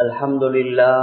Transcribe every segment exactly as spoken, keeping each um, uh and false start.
الحمد لله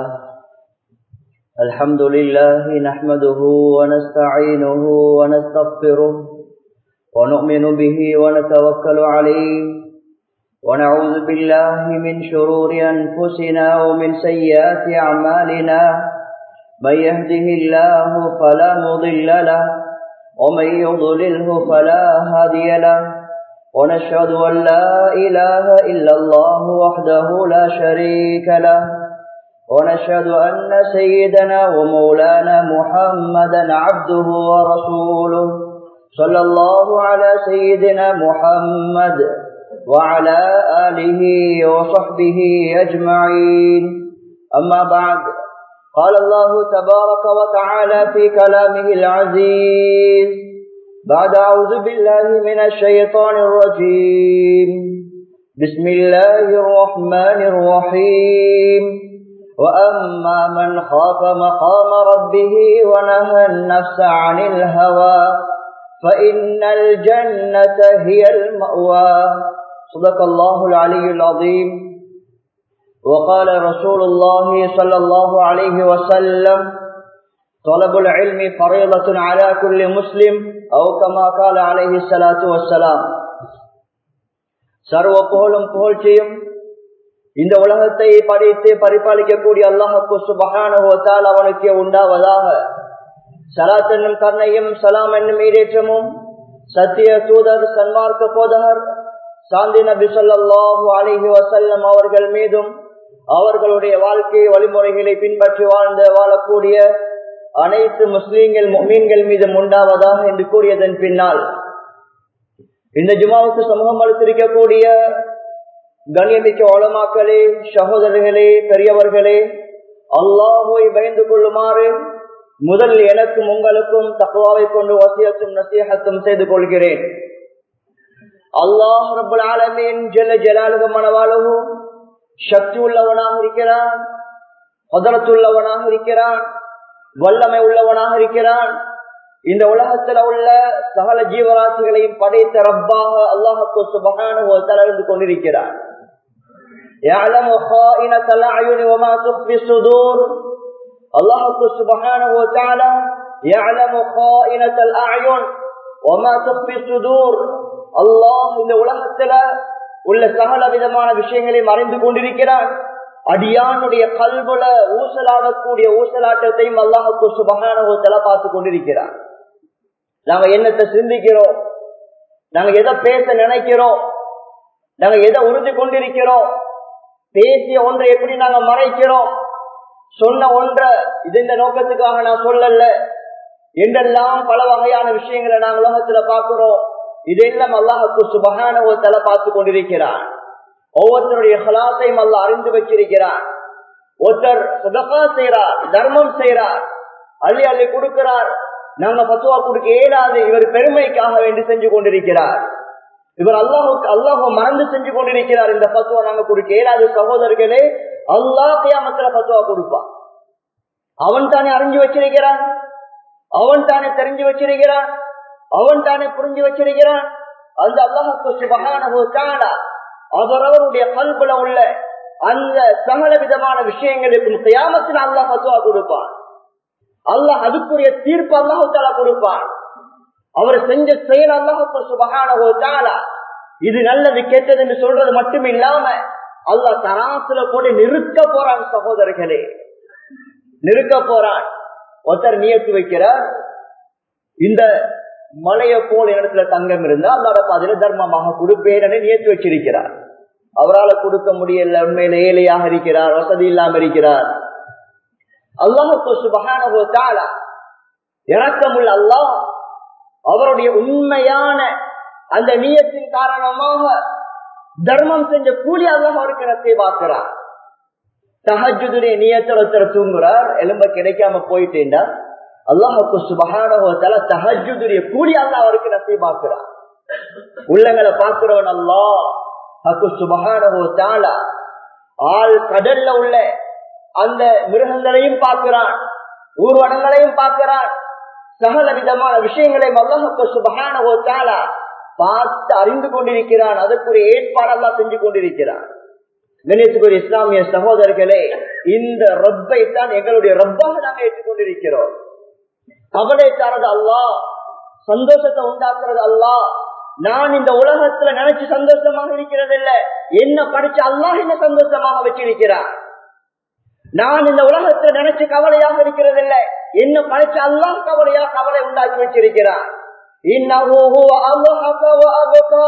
الحمد لله نحمده ونستعينه ونستغفره ونؤمن به ونتوكل عليه ونعوذ بالله من شرور أنفسنا ومن سيئات أعمالنا من يهده الله فلا مضل له ومن يضلله فلا هادي له ونشهد أن لا إله إلا الله وحده لا شريك له ونشهد أن سيدنا ومولانا محمدا عبده ورسوله صلى الله على سيدنا محمد وعلى آله وصحبه أجمعين أما بعد قال الله تبارك وتعالى في كلامه العزيز بعد أعوذ بالله من الشيطان الرجيم بسم الله الرحمن الرحيم وأما من خاف مقام ربه ونهى النفس عن الهوى فإن الجنة هي المأوى صدق الله العلي العظيم وقال رسول الله صلى الله عليه وسلم طلب العلم فريضة على كل مسلم أو كما قال عليه الصلاة والسلام. சர்வ புகழும் புகழ்ச்சியும் இந்த உலகத்தை படைத்து பரிபாலிக்கக்கூடிய அல்லாஹ்வுக்கு சுப்ஹானஹு வ தஆலா அவனுக்கு உண்டாவதாக. ஸலாத் என்னும் கருணையும் சலாம் என்னும் ஈடேற்றமும் சத்திய தூதர் சன்மார்க்க போதகர் சாந்தி நபி ஸல்லல்லாஹு அலைஹி வஸல்லம் அவர்கள் மீதும் அவர்களுடைய வாழ்க்கை வழிமுறைகளை பின்பற்றி வாழ்ந்த வாழக்கூடிய அனைத்து முஸ்லீம்கள் முஃமின்கள் மீதும் உண்டாவதாக என்று கூறியதன் பின்னால் இந்த ஜுமாவுக்கு சமூகம் அளித்திருக்கக்கூடிய கண்ணியமிக்க உலமாக்களே, சகோதரர்களே, பெரியவர்களே, அல்லாஹ்வை பயந்து கொள்ளுமாறு முதல் எனக்கும் உங்களுக்கும் தக்வாவை கொண்டு வசியத்தும் நசீஹத்தும் செய்து கொள்கிறேன். அல்லாஹ் ரப்பல் ஆலமீன் ஜல்ல ஜலாலுஹு மனவாலுஹு சக்தி உள்ளவனாக இருக்கிறான், குத்ரத்துள்ளவனாக இருக்கிறான், வல்லமை உள்ளவனாக இருக்கிறான். இந்த உலகத்தில் உள்ள சகல ஜீவராசிகளையும் படைத்த ரப்பாக அல்லாஹ்வுக்கு சுப்ஹானஹு வ தஆலா இருந்து கொண்டிருக்கிறான். يعلم خائنة الأعين وما تخفي الصدور. அல்லாஹ்வுக்கு சுப்ஹானஹு வ தஆலா يعلم خائنة الأعين وما تخفي الصدور. அல்லாஹ் இந்த உலகத்தில் உள்ள சகல விதமான விஷயங்களையும் அறிந்து கொண்டிருக்கிறான். அடியானுடைய கல்புல ஊசலாடக்கூடிய ஊசலாட்டத்தையும் அல்லாஹ்வுக்கு சுப்ஹானஹு வ தஆலா பார்த்து கொண்டிருக்கிறான். நாங்க என்னத்தை சிந்திக்கிறோம், நாங்க எதை பேச நினைக்கிறோம், நாங்க எதை உறுதி கொண்டிருக்கிறோம், பேசிய ஒன்றை எப்படி நாங்க மறைக்கிறோம், சொன்ன ஒன்றை இது இந்த நோக்கத்துக்காக நான் சொல்லல என்றெல்லாம் பல வகையான விஷயங்களை நாங்க உலகத்துல பார்க்கிறோம். இதெல்லாம் அல்லாஹ்வுக்கு சுப்ஹானஹு வ தஆலா பார்த்து கொண்டிருக்கிறான். ஒவ்வொருத்தருடைய இஹ்லாஸையும் அல்லாஹ் அறிந்து வச்சிருக்கிறான். ஒருத்தர் சதகா செய்றார், தர்மம் செய்றார், அள்ளி அள்ளி கொடுக்கிறார், நாங்க பத்துவா கொடுக்க இயலாது, இவர் பெருமைக்காக வேண்டி செஞ்சு கொண்டிருக்கிறார், இவர் அல்லாஹுக்கு அல்லாஹ் மறந்து செஞ்சு கொண்டிருக்கிறார், இந்த பத்துவா நாங்க கொடுக்க இயலாது. சகோதரர்களே, அல்லாஹ் கியாமத்துல பத்துவா கொடுப்பான். அவன் தானே அறிஞ்சு வச்சிருக்கிறான், அவன் தானே தெரிஞ்சு வச்சிருக்கிறான், அவன் தானே புரிஞ்சு வச்சிருக்கிறான். அந்த அல்லாஹ்வுக்கு சுப்ஹானஹு வ தஆலா அவரவருடைய கல்புல உள்ள அந்த சகல விதமான விஷயங்களுக்கும் கியாமத்தில் அல்லாஹ் பத்துவா கொடுப்பான். அல்லாஹ் அதுக்குரிய தீர்ப்பு அல்லாஹ் தஆலா கொடுப்பான். அவர் செஞ்ச செயல் அல்லாஹ்வுக்கு சுப்ஹானஹு வ தஆலா இது நல்லது கெட்டது என்று சொல்றது மட்டும் இல்லாம அல்லாஹ் தராசுல போட்டு நிறுத்த போறான். சகோதரர்களே, நிறுத்த போறான். ஒருத்தர் நியத்து வைக்கிறார், இந்த மலையை போல இடத்துல தங்கம் இருந்தா அல்லாஹ் பாதையில தர்மமாக கொடுப்பேன் நியத்து வச்சிருக்கிறார். அவரால் கொடுக்க முடியல, உண்மையில ஏழையாக இருக்கிறார், வசதி இல்லாம இருக்கிறார். அல்லாஹ்வுக்கு சுப்ஹானஹு வ தஆலா இரக்கமுள்ள அல்லாஹ் அவருடைய உண்மையான அந்த நியத்தின் காரணமாக தர்மம் செஞ்ச கூலி அல்லாஹ் அவருக்கு நசீபாக்குறார். தஹஜ்ஜுடைய நியத்துல ஒருத்தர் தூங்குறார், எலும்ப கிடைக்காம போயிட்டேன்டா அல்லாஹ்வுக்கு சுப்ஹானஹு வ தஆலா தஹஜ்ஜுடைய கூலி அல்லாஹ் அவருக்கு நசீபாக்குறார். உள்ளங்களை பார்க்கிறவன் அல்லாஹ் சுப்ஹானஹு வ தஆலா ஆள் கடல்ல உள்ள அந்த மிருகங்களையும் பார்க்கிறான், ஊர்வனங்களையும் பார்க்கிறான், சகல விதமான விஷயங்களையும் அல்லாஹ் சுப்ஹானஹு வ தஆலா பார்த்து அறிந்து கொண்டிருக்கிறான். அதற்குரிய ஏற்பாடு அல்லாஹ் செஞ்சு கொண்டிருக்கிறான். கணியத்துக்குரிய இஸ்லாமிய சகோதரர்களே, இந்த ரப்பை தான் எங்களுடைய ரப்பாக நாங்கள் ஏற்றுக்கொண்டிருக்கிறோம். கவலை தரது அல்லாஹ், சந்தோஷத்தை உண்டாக்குறது அல்லாஹ். நான் இந்த உலகத்துல நினைச்சு சந்தோஷமாக இருக்கிறது இல்ல, என்ன படிச்ச அல்லாஹ் என்ன சந்தோஷமாக வச்சிருக்கிறான். நான் இந்த உலகத்துல நினைச்சு கவலையாக இருக்கிறது இல்ல, என்ன படிச்ச அல்லாஹ் கவலையா கவலை உண்டாக்கி வச்சிருக்கிறான். இன்னஹு ஹுவ அல்ஹக வ அபகா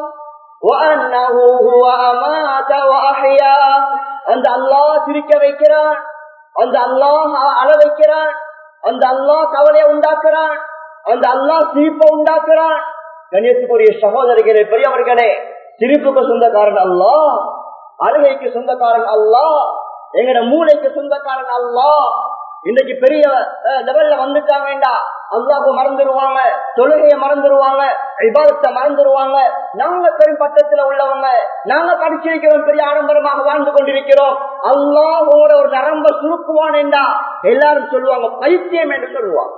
வ அன்னஹு ஹுவ அமாத வ அஹ்யா. அந்த அல்லாஹ் சிரிக்க வைக்கிறான், அந்த அல்லாஹ் அழ வைக்கிறான், அந்த அல்லாஹ் கவலையை உண்டாக்குறான், அந்த அல்லாஹ் சிரிப்பை உண்டாக்குறான். கண்ணியத்துக்குரிய சகோதரிகளே, பெரியவர்களே, சிரிப்புக்கு சொந்தக்காரன் அல்லாஹ், அழுகைக்கு சொந்தக்காரன் அல்லாஹ், எங்கட மூளைக்கு சொந்தக்காரன் அல்லாஹ். இன்னைக்கு பெரிய லெவல்ல வந்துட்டாங்கடா, அல்லாஹ்வை மறந்துடுவாங்க, தொழுகையை மறந்துடுவாங்க, இபாதத்தை மறந்துடுவாங்க. நாங்க பெரும் பட்டத்துல உள்ளவங்க, நாங்க படிச்சிருக்கிறோம், பெரிய ஆடம்பரமாக வாழ்ந்து கொண்டிருக்கிறோம். அல்லாஹ்வோட ஒரு நரம்ப சுருக்குவானேண்டா எல்லாரும் சொல்லுவாங்க, பைத்தியம் என்று சொல்லுவாங்க.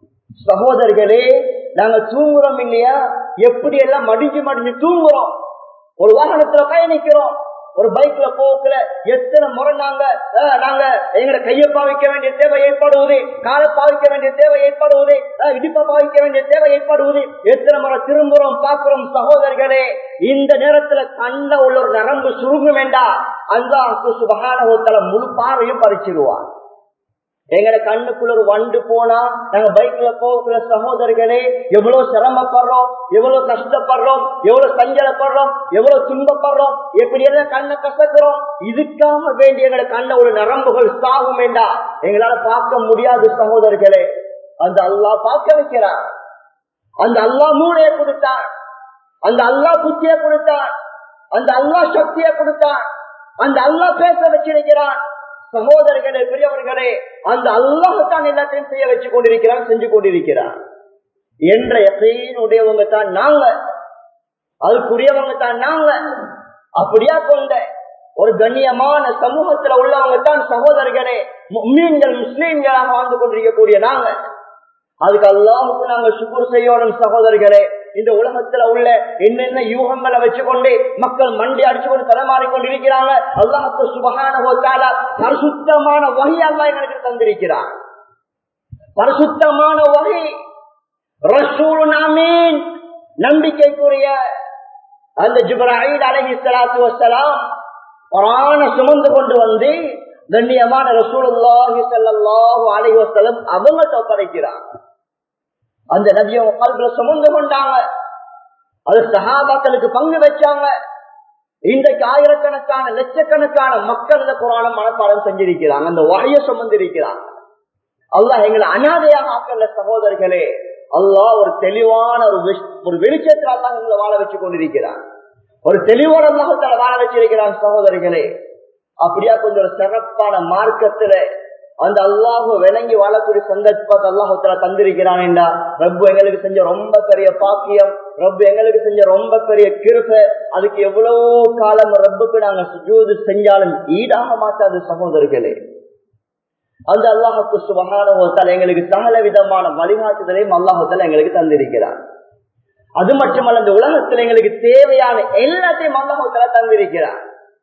சகோதரர்களே, நாங்க தூங்குறோம் இல்லையா, எப்படி எல்லாம் மடிஞ்சு மடிஞ்சு தூங்குறோம். ஒரு வாகனத்துல பயணிக்கிறோம், ஒரு பைக்ல போக்குல எத்தனை முறை நாங்க நாங்க எங்களை கையை பாவிக்க வேண்டிய தேவை ஏற்படுவது, காலை பாவிக்க வேண்டிய தேவை ஏற்படுவது, இடுப்பை பாவிக்க வேண்டிய தேவை ஏற்படுவது, எத்தனை முறை திரும்புறோம் பார்க்கிறோம். சகோதரர்களே, இந்த நேரத்துல கண்ட உள்ள ஒரு நரம்பு சுருங்கும் வேண்டாம், அல்லாஹ் சுப்ஹானஹு வ தஆலா முழு பார்வையும் பறிச்சிடுவான். எங்களை கண்ணுக்குள்ள ஒரு வண்டு போனா நாங்க பைக்ல போகிற சகோதரர்களே எவ்வளவு சிரமப்படுறோம், எவ்வளவு கஷ்டப்படுறோம், எவ்வளவு சஞ்சலப்படுறோம், எவ்வளவு துன்பப்படுறோம், எப்படி எல்லாம் கண்ணை கசக்கிறோம். இதுக்காக வேண்டிய எங்களை கண்ண ஒரு நரம்புகள் சாகும் வேண்டாம், எங்களால பார்க்க முடியாது. சகோதரர்களே, அந்த அல்லாஹ் பார்க்க வைக்கிறான், அந்த அல்லாஹ் மூளையை கொடுத்தான், அந்த அல்லாஹ் புத்தியை கொடுத்தான், அந்த அல்லாஹ் சக்தியை கொடுத்தான், அந்த அல்லாஹ் பேச வச்சிருக்கிறான். சகோதரர்களே, பெரியவர்களே, அந்த அல்லாஹ்தான் எல்லாத்தையும் செய்ய வச்சு கொண்டிருக்கிறான், செஞ்சு கொண்டிருக்கிறான் என்ற யகீனுடையவங்க தான் நாங்க, அதுக்குரியவங்க தான் நாங்க. அப்படியா கொண்ட ஒரு கண்ணியமான சமூகத்துல உள்ளவங்க தான் சகோதரர்களே முஃமின்கள், முஸ்லிம்களாக வாழ்ந்து கொண்டிருக்கக்கூடிய நாங்க. அதுக்கு அல்லாஹ்வுக்கு நாங்க சுக்ர் செய்யணும். சகோதரர்களே, இந்த உலகத்துல உள்ள என்னென்ன யூகங்களை வச்சுக்கொண்டு மக்கள் மண்டி அடிச்சுக்கொண்டு தடமாறி கொண்டிருக்கிறாங்க. அல்லாஹ் சுப்ஹானஹு வ தஆலா பரிசுத்தமான வஹி அல்லாஹ் எங்களுக்கு தந்திருக்கிறார். பரிசுத்தமான வஹி, ரசூலுன் அமீன், நம்பிக்கைக்குரிய அந்த ஜிப்ராயில் அலைஹிஸ்ஸலாத்து வஸ்ஸலாம் குர்ஆனை சுமந்து கொண்டு வந்து கண்ணியமான ரசூலுல்லாஹி ஸல்லல்லாஹு அலைஹி வஸல்லம் அவங்க ஒப்படைக்கிறார். அந்த நபியை கல்வில சுமந்து கொண்டாங்க, அது சஹாபாக்களுக்கு பங்கு வச்சாங்க. இன்றைக்கு ஆயிரக்கணக்கான லட்சக்கணக்கான மக்கள் இந்த குர்ஆனை மனப்பாடம் செஞ்சிருக்கிறாங்க, அந்த வஹ்யை சுமந்திருக்கிறாங்க. அல்லாஹ் எங்களை அனாதையாக ஆக்கல. சகோதரர்களே, அல்லாஹ் ஒரு தெளிவான ஒரு வெளிச்சத்தில் அல்லாஹ் எங்களை வாழ வச்சு கொண்டிருக்கிறான், ஒரு தெளிவோடு அல்லாஹ் வாழ வச்சிருக்கிறான். சகோதரர்களே, அப்படியா கொஞ்சம் ஒரு சிறப்பான மார்க்கத்துல அந்த அல்லாஹ்வை விளங்கி வாழக்கூடிய சந்தர்ப்பத்தை அல்லாஹ் தஆலா தந்திருக்கிறான் என்றா ரப்பு எங்களுக்கு செஞ்ச ரொம்ப பெரிய பாக்கியம், ரப்பு எங்களுக்கு செஞ்ச ரொம்ப பெரிய கிருபை. அதுக்கு எவ்வளவு காலம் ரப்புக்கு நாங்க சுஜூது செஞ்சாலும் ஈடாக மாட்டாது. சகோதரர்களே, அந்த அல்லாஹ் சுப்ஹானஹு வ தஆலா எங்களுக்கு சகல விதமான வழிகாட்டுதலையும் அல்லாஹ் தஆலா எங்களுக்கு தந்திருக்கிறார். அது மட்டுமல்ல, இந்த உலகத்தில் எங்களுக்கு தேவையான எல்லாத்தையும் அல்லாஹ் தஆலா தந்திருக்கிறார்.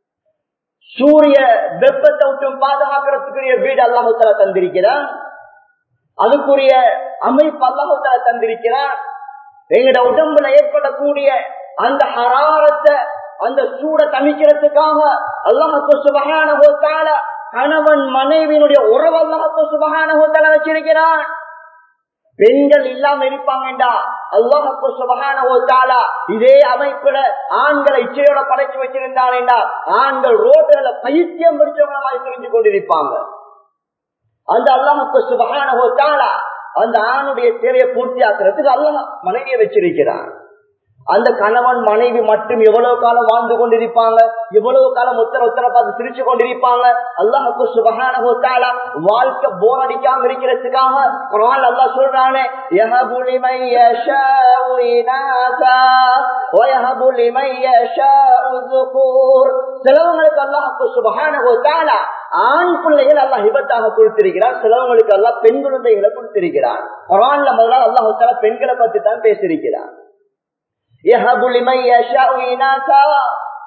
சூரிய வெப்பத்தை விட்டும் பாதுகாக்கிறதுக்குரிய வீடு அல்லாஹ் தஆலா தந்திருக்கிறார், அதுக்குரிய அமைப்பு அல்லாஹ் தஆலா தந்திருக்கிறார். எங்களோட உடம்புல ஏற்படக்கூடிய அந்த ஹராரத்தை, அந்த சூட தணிக்கிறதுக்காக அல்லாஹ் சுப்ஹானஹு வ தஆலா கணவன் மனைவியினுடைய உறவு அல்லாஹ் சுப்ஹானஹு வ தஆலா வச்சிருக்கிறான். பெண்கள் இல்லாம இருப்பாங்கடா, அல்லாஹ் சுப்ஹானஹு வ தஆலா இதே அமைப்புல ஆண்களை இச்சையோட படைச்சு வச்சிருந்தானேடா, ஆண்கள் ரோட்ல பைத்தியம் பிடிச்சவங்க மாதிரி தெரிஞ்சு கொண்டிருப்பாங்க. அந்த அல்லாஹ் சுப்ஹானஹு வ தஆலா அந்த ஆணுடைய தேவையை பூர்த்தி ஆக்குறதுக்கு அல்லாஹ் மனைவியை வச்சிருக்கிறான். அந்த கணவன் மனைவி மட்டும் எவ்வளவு காலம் வாழ்ந்து கொண்டிருப்பாங்க, எவ்வளவு காலம் உத்தர உத்தர பார்த்து சிரிச்சு கொண்டிருப்பாங்க. அல்லாஹ் சுப்ஹானஹு வ தஆலா வாழ்க்கை போர் அடிக்காம இருக்கிறதுக்காக குர்ஆன் அல்லாஹ் சொல்றானே, யஹபு லிமன் யஷாஉ இனாஸா வ யஹபு லிமன் யஷாஉ ذுகூர். சிலவங்களுக்கு அல்லாஹ் சுப்ஹானஹு வ தஆலா ஆண் பிள்ளைகள் அல்லாஹ் ஹிபத்தாக கொடுத்திருக்கிறார், சிலவங்களுக்கு அல்லாஹ் பெண் குழந்தைகளை கொடுத்திருக்கிறார். குர்ஆன்ல முதல்ல அல்லாஹ் தஆலா பெண்களை பத்தி தான் பேசியிருக்கிறார்.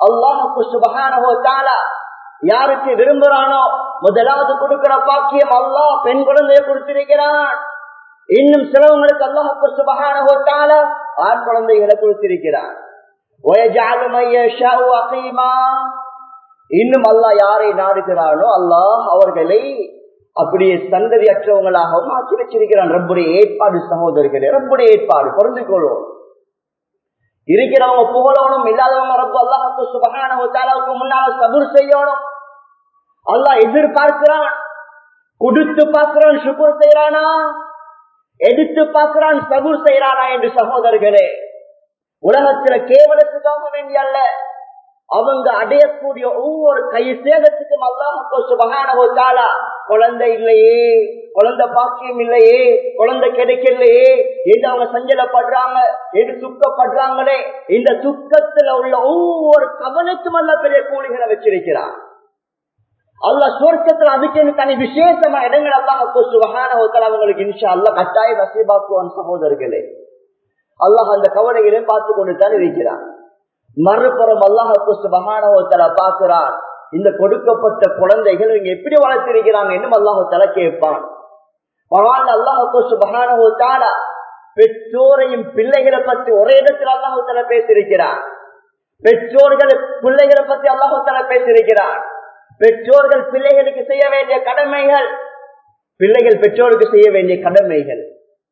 அல்லாஹ்வுக்கு சுப்ஹானஹு வ தஆலா யாருக்கு விரும்புறானோ முதலாவது கொடுக்கிற பாக்கியம் அல்லாஹ் பெண் குழந்தையை கொடுத்திருக்கிறான். இன்னும் சிலவங்களுக்கு அல்லாஹ்வுக்கு சுப்ஹானஹு வ தஆலா ஆண் குழந்தைகளை கொடுத்திருக்கிறான். வயஜஅலு மய்யஷாஉ அகீமா. இன்னும் அல்லாஹ் யாரை நாடுகிறானோ அல்லாஹ் அவர்களை அப்படியே சந்ததியற்றவங்களாகவும் ஆக்கி வச்சிருக்கிறான். ரப்புடைய ஏற்பாடு சகோதரர்களே, ரப்புடைய ஏற்பாடு பொருந்திக் கொள்வோம். இருக்கிறவங்க புகழணும், இல்லாதவங்க ரப்பு அல்லாஹ்வுக்கு சுப்ஹானஹு வ தஆலாவுக்கு முன்னால சபூர் செய்யணும். அல்லாஹ் எதிர்பார்க்கிறான், கொடுத்து பார்க்கிறான், சுக்ர் செய்யறானா, எடுத்து பார்க்கிறான், சபூர் செய்யறானா என்று சகோதரர்களே, உலகத்துல கேவலத்துக்காக வேண்டிய அல்ல, அவங்க அடையக்கூடிய ஒவ்வொரு கை சேதத்துக்கும் அல்லாஹ் சுப்ஹானஹு வ தஆலா குழந்தை இல்லையே, குழந்தை பாக்கியம் இல்லையே, குழந்தை கிடைக்கலையே என்று அவங்க சஞ்சலப்படுறாங்க, என்று துக்கப்படுறாங்களே, இந்த துக்கத்துல உள்ள ஒவ்வொரு கவலைக்கும் அல்ல பெரிய கூலிகளை வச்சிருக்கிறார். அல்லாஹ் சுவர்க்கத்துல அதுக்கு தனி விசேஷமா இடங்கள் அல்லாஹ் சுப்ஹானஹு வ தஆலா அவங்களுக்கு இன்ஷா அல்லாஹ் கட்டாய நசீபாக்குவான். சகோதரர்களே, அல்லாஹ் அந்த கவலைகளை பார்த்து கொண்டு தான் இருக்கிறான். மறுபுறம் அல்லாஹ் சுப்ஹானஹு வ தஆலா பார்க்கிறான், இந்த கொடுக்கப்பட்ட குழந்தைகள் இங்க எப்படி வளர்த்திருக்கிறாங்க என்று அல்லாஹ் தஆலா கேட்பான். அல்லாஹ் சுப்ஹானஹு வ தஆலா பெற்றோரையும் பிள்ளைகளை பற்றி ஒரே இடத்தில் அல்லாஹ் தஆலா பேசியிருக்கிறான். பெற்றோர்கள் பிள்ளைகளை பற்றி அல்லாஹ் தஆலா பேசியிருக்கிறான். பெற்றோர்கள் பிள்ளைகளுக்கு செய்ய வேண்டிய கடமைகள், பிள்ளைகள் பெற்றோருக்கு செய்ய வேண்டிய கடமைகள்.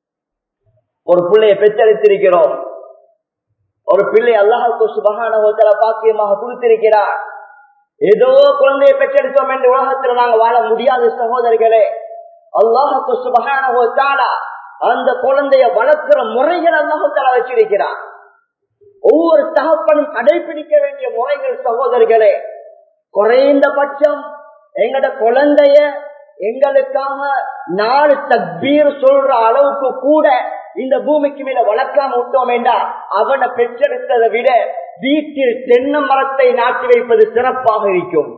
ஒரு பிள்ளையை பெற்றெடுத்திருக்கிறோம், ஒரு பிள்ளை அல்லாஹ்வுக்கு சுப்ஹானஹு வ தஆலா பாக்கியமாக கொடுத்திருக்கிறார். ஏதோ குழந்தையை பெற்றெடுத்தோம் என்று உலகத்தில் நாங்கள் வாழ முடியாது சகோதரர்களே. அல்லாஹ்வுக்கு சுப்ஹானஹு வ தஆலா அந்த குழந்தைய வளர்க்கிற முறைகள் அல்லாஹ் தஆலா வச்சிருக்கிறார். ஒவ்வொரு தகப்பனும் கடைபிடிக்க வேண்டிய முறைகள் சகோதரர்களே. குறைந்த பட்சம் எங்கட குழந்தைய எங்களுக்காக நாலு தக்பீர் சொல்ற அளவுக்கு கூட இந்த பூமிக்கு மேல வளர்க்காம விட்டோம் என்றா அவனை பெற்றெடுத்ததை விட வீட்டில் தென்னை மரத்தை நாட்டி வைப்பது சிறப்பாக இருக்கும்.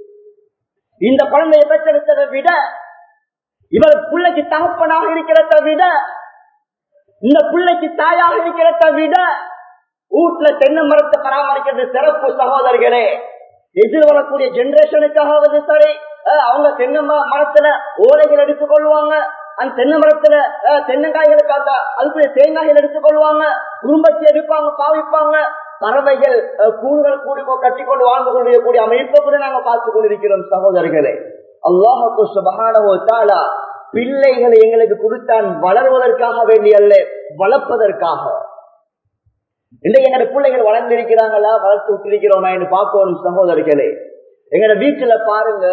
இந்த குழந்தையை பெற்றெடுத்ததை விட, இவர் பிள்ளைக்கு தகப்பனாக இருக்கிறத விட, இந்த பிள்ளைக்கு தாயாக இருக்கிறத விட வீட்டுல தென்னை மரத்தை பராமரிக்கிறது சிறப்பு சகோதரர்களே. எதிர் வரக்கூடிய ஜெனரேஷனுக்காக சரி, அவங்க தென்னை மரத்துல ஓலைகள் எடுத்துக் கொள்வாங்க, அந்த தென்னை மரத்துல தென்னங்காய்களுக்காக அதுக்குரிய தேங்காய்கள் எடுத்துக் கொள்வாங்க, குடும்பத்தை எடுப்பாங்க, பாவிப்பாங்க. பறவைகள் கூடுகள் கூடி கட்டிக்கொண்டு வாழ்ந்து கொண்டிருக்கக்கூடிய அமைப்பை கூட நாங்க பார்த்து கொண்டிருக்கிறோம் சகோதரர்களே. அல்லாஹ்வுக்கு சுப்ஹானஹு வ தஆலா பிள்ளைகளை எங்களுக்கு கொடுத்தான் வளர்வதற்காக வேண்டிய அல்ல, வளர்ப்பதற்காக. இன்றைக்கு எங்க பிள்ளைகள் வளர்ந்திருக்கிறாங்களா, வளர்த்து விட்டிருக்கிறோமா என்று பார்க்கணும் சகோதரர்களே. எங்க வீட்டுல பாருங்க,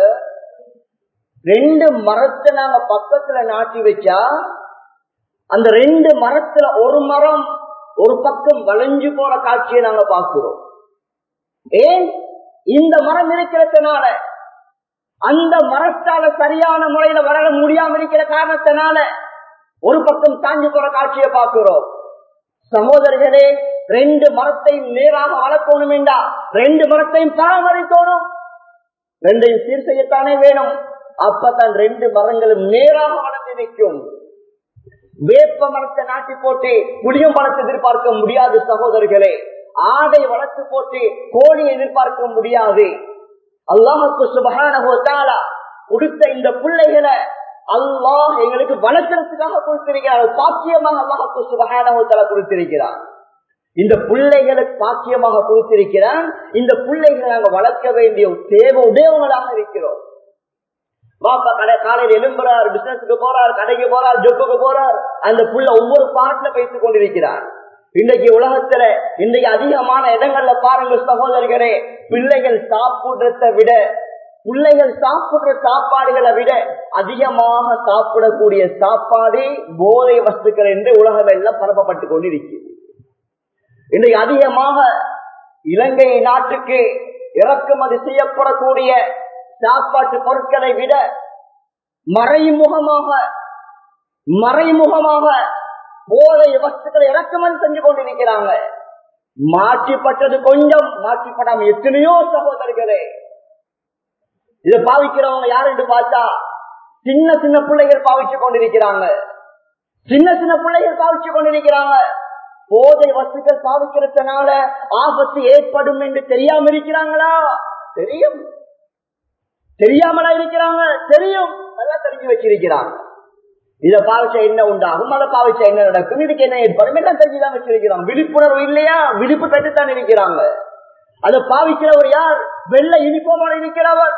ரெண்டு மரத்தை நாங்க பக்கத்துல நாட்டி வச்சா அந்த ரெண்டு மரத்துல ஒரு மரம் ஒரு பக்கம் வளைஞ்சு போற காட்சியை நாங்க பார்க்கிறோம். ஏன்? இந்த மரம் இருக்கிறதுனால, அந்த மரத்தால சரியான முறையில வளர முடியாம இருக்கிற காரணத்தினால ஒரு பக்கம் தாங்கி போற காட்சியை பார்க்கிறோம். சகோதரர்களே, ரெண்டு மரத்தையும் நேராக வளர்க்கணும் என்றா ரெண்டு மரத்தையும் பராமரிக்கணும், ரெண்டையும் சீர் செய்யத்தானே வேணும். அப்பதான் ரெண்டு மரங்களும் நேராக வளர்ந்து நிற்கும். வேப்ப மரத்தை நாட்டி போட்டு புளியம் பழத்தை எதிர்பார்க்க முடியாது சகோதரர்களே. ஆடை வளர்த்து போட்டு கோழியை எதிர்பார்க்க முடியாது. அல்லாஹ்வுக்கு சுப்ஹானஹு வ தஆலா கொடுத்த இந்த பிள்ளைகளை அல்லாஹ் எங்களுக்கு வளர்க்கறதுக்காக கொடுத்திருக்கிறார். பாக்கியமாக அல்லாஹ்வுக்கு சுப்ஹானஹு வ தஆலா கொடுத்திருக்கிறார். இந்த பிள்ளைகளை பாக்கியமாக கொடுத்திருக்கிறான். இந்த பிள்ளைகளை நாங்கள் வளர்க்க வேண்டிய தேவை உடையவங்களாக இருக்கிறோம். பாப்பா கடை காலையில் எழும்புறார், பிசினஸுக்கு போறார், கடைக்கு போறார், ஜொப்புக்கு போறார், அந்த புள்ள ஒவ்வொரு பாட்டில பேசிக் கொண்டிருக்கிறார். இன்றைக்கு உலகத்துல இன்றைக்கு அதிகமான இடங்கள்ல பாருங்க சகோதரர்களே, பிள்ளைகள் சாப்பிடுறதை விட பிள்ளைகள் சாப்பிடுற சாப்பாடுகளை விட அதிகமாக சாப்பிடக்கூடிய சாப்பாடு போதை வஸ்துக்கள் என்று உலகம் எல்லாம் பரப்பப்பட்டு கொண்டிருக்கிறது. இன்றைக்கு அதிகமாக இலங்கை நாட்டுக்கு இறக்குமதி செய்யப்படக்கூடிய சாப்பாட்டு பொருட்களை விட மறைமுகமாக மறைமுகமாக போதை வஸ்துக்களை இறக்குமதி செஞ்சு கொண்டிருக்கிறாங்க. மாற்றிப்பட்டது கொஞ்சம், மாற்றிப்படாம எத்தனையோ சகோதரர்களே. இதை பாவிக்கிறவங்க யார் என்று பார்த்தா சின்ன சின்ன பிள்ளைகள் பாவிச்சு கொண்டிருக்கிறாங்க. சின்ன சின்ன பிள்ளைகள் பாவிச்சு கொண்டிருக்கிறாங்க. போதை வஸ்துக்கள் பாவிக்கிறதுனால ஆபத்து ஏற்படும் என்று தெரியாம இருக்கிறாங்களா? தெரியும். தெரியாமலா இருக்கிறாங்க? தெரியும். நல்லா தெரிஞ்சு வச்சிருக்கிறாங்க. இதை பாவிச்சா என்ன உண்டாகும், அதை பாவிச்சா என்ன நடக்கும், இதுக்கு என்ன ஏற்படும் எல்லாம் தெரிஞ்சுதான் வச்சிருக்கிறாங்க. விழிப்புணர்வு இல்லையா? விழிப்பு பெற்றுத்தான் இருக்கிறாங்க. அதை பாவிக்கிறவர் யார்? வெள்ள யூனிஃபார்மோட இருக்கிறவர்.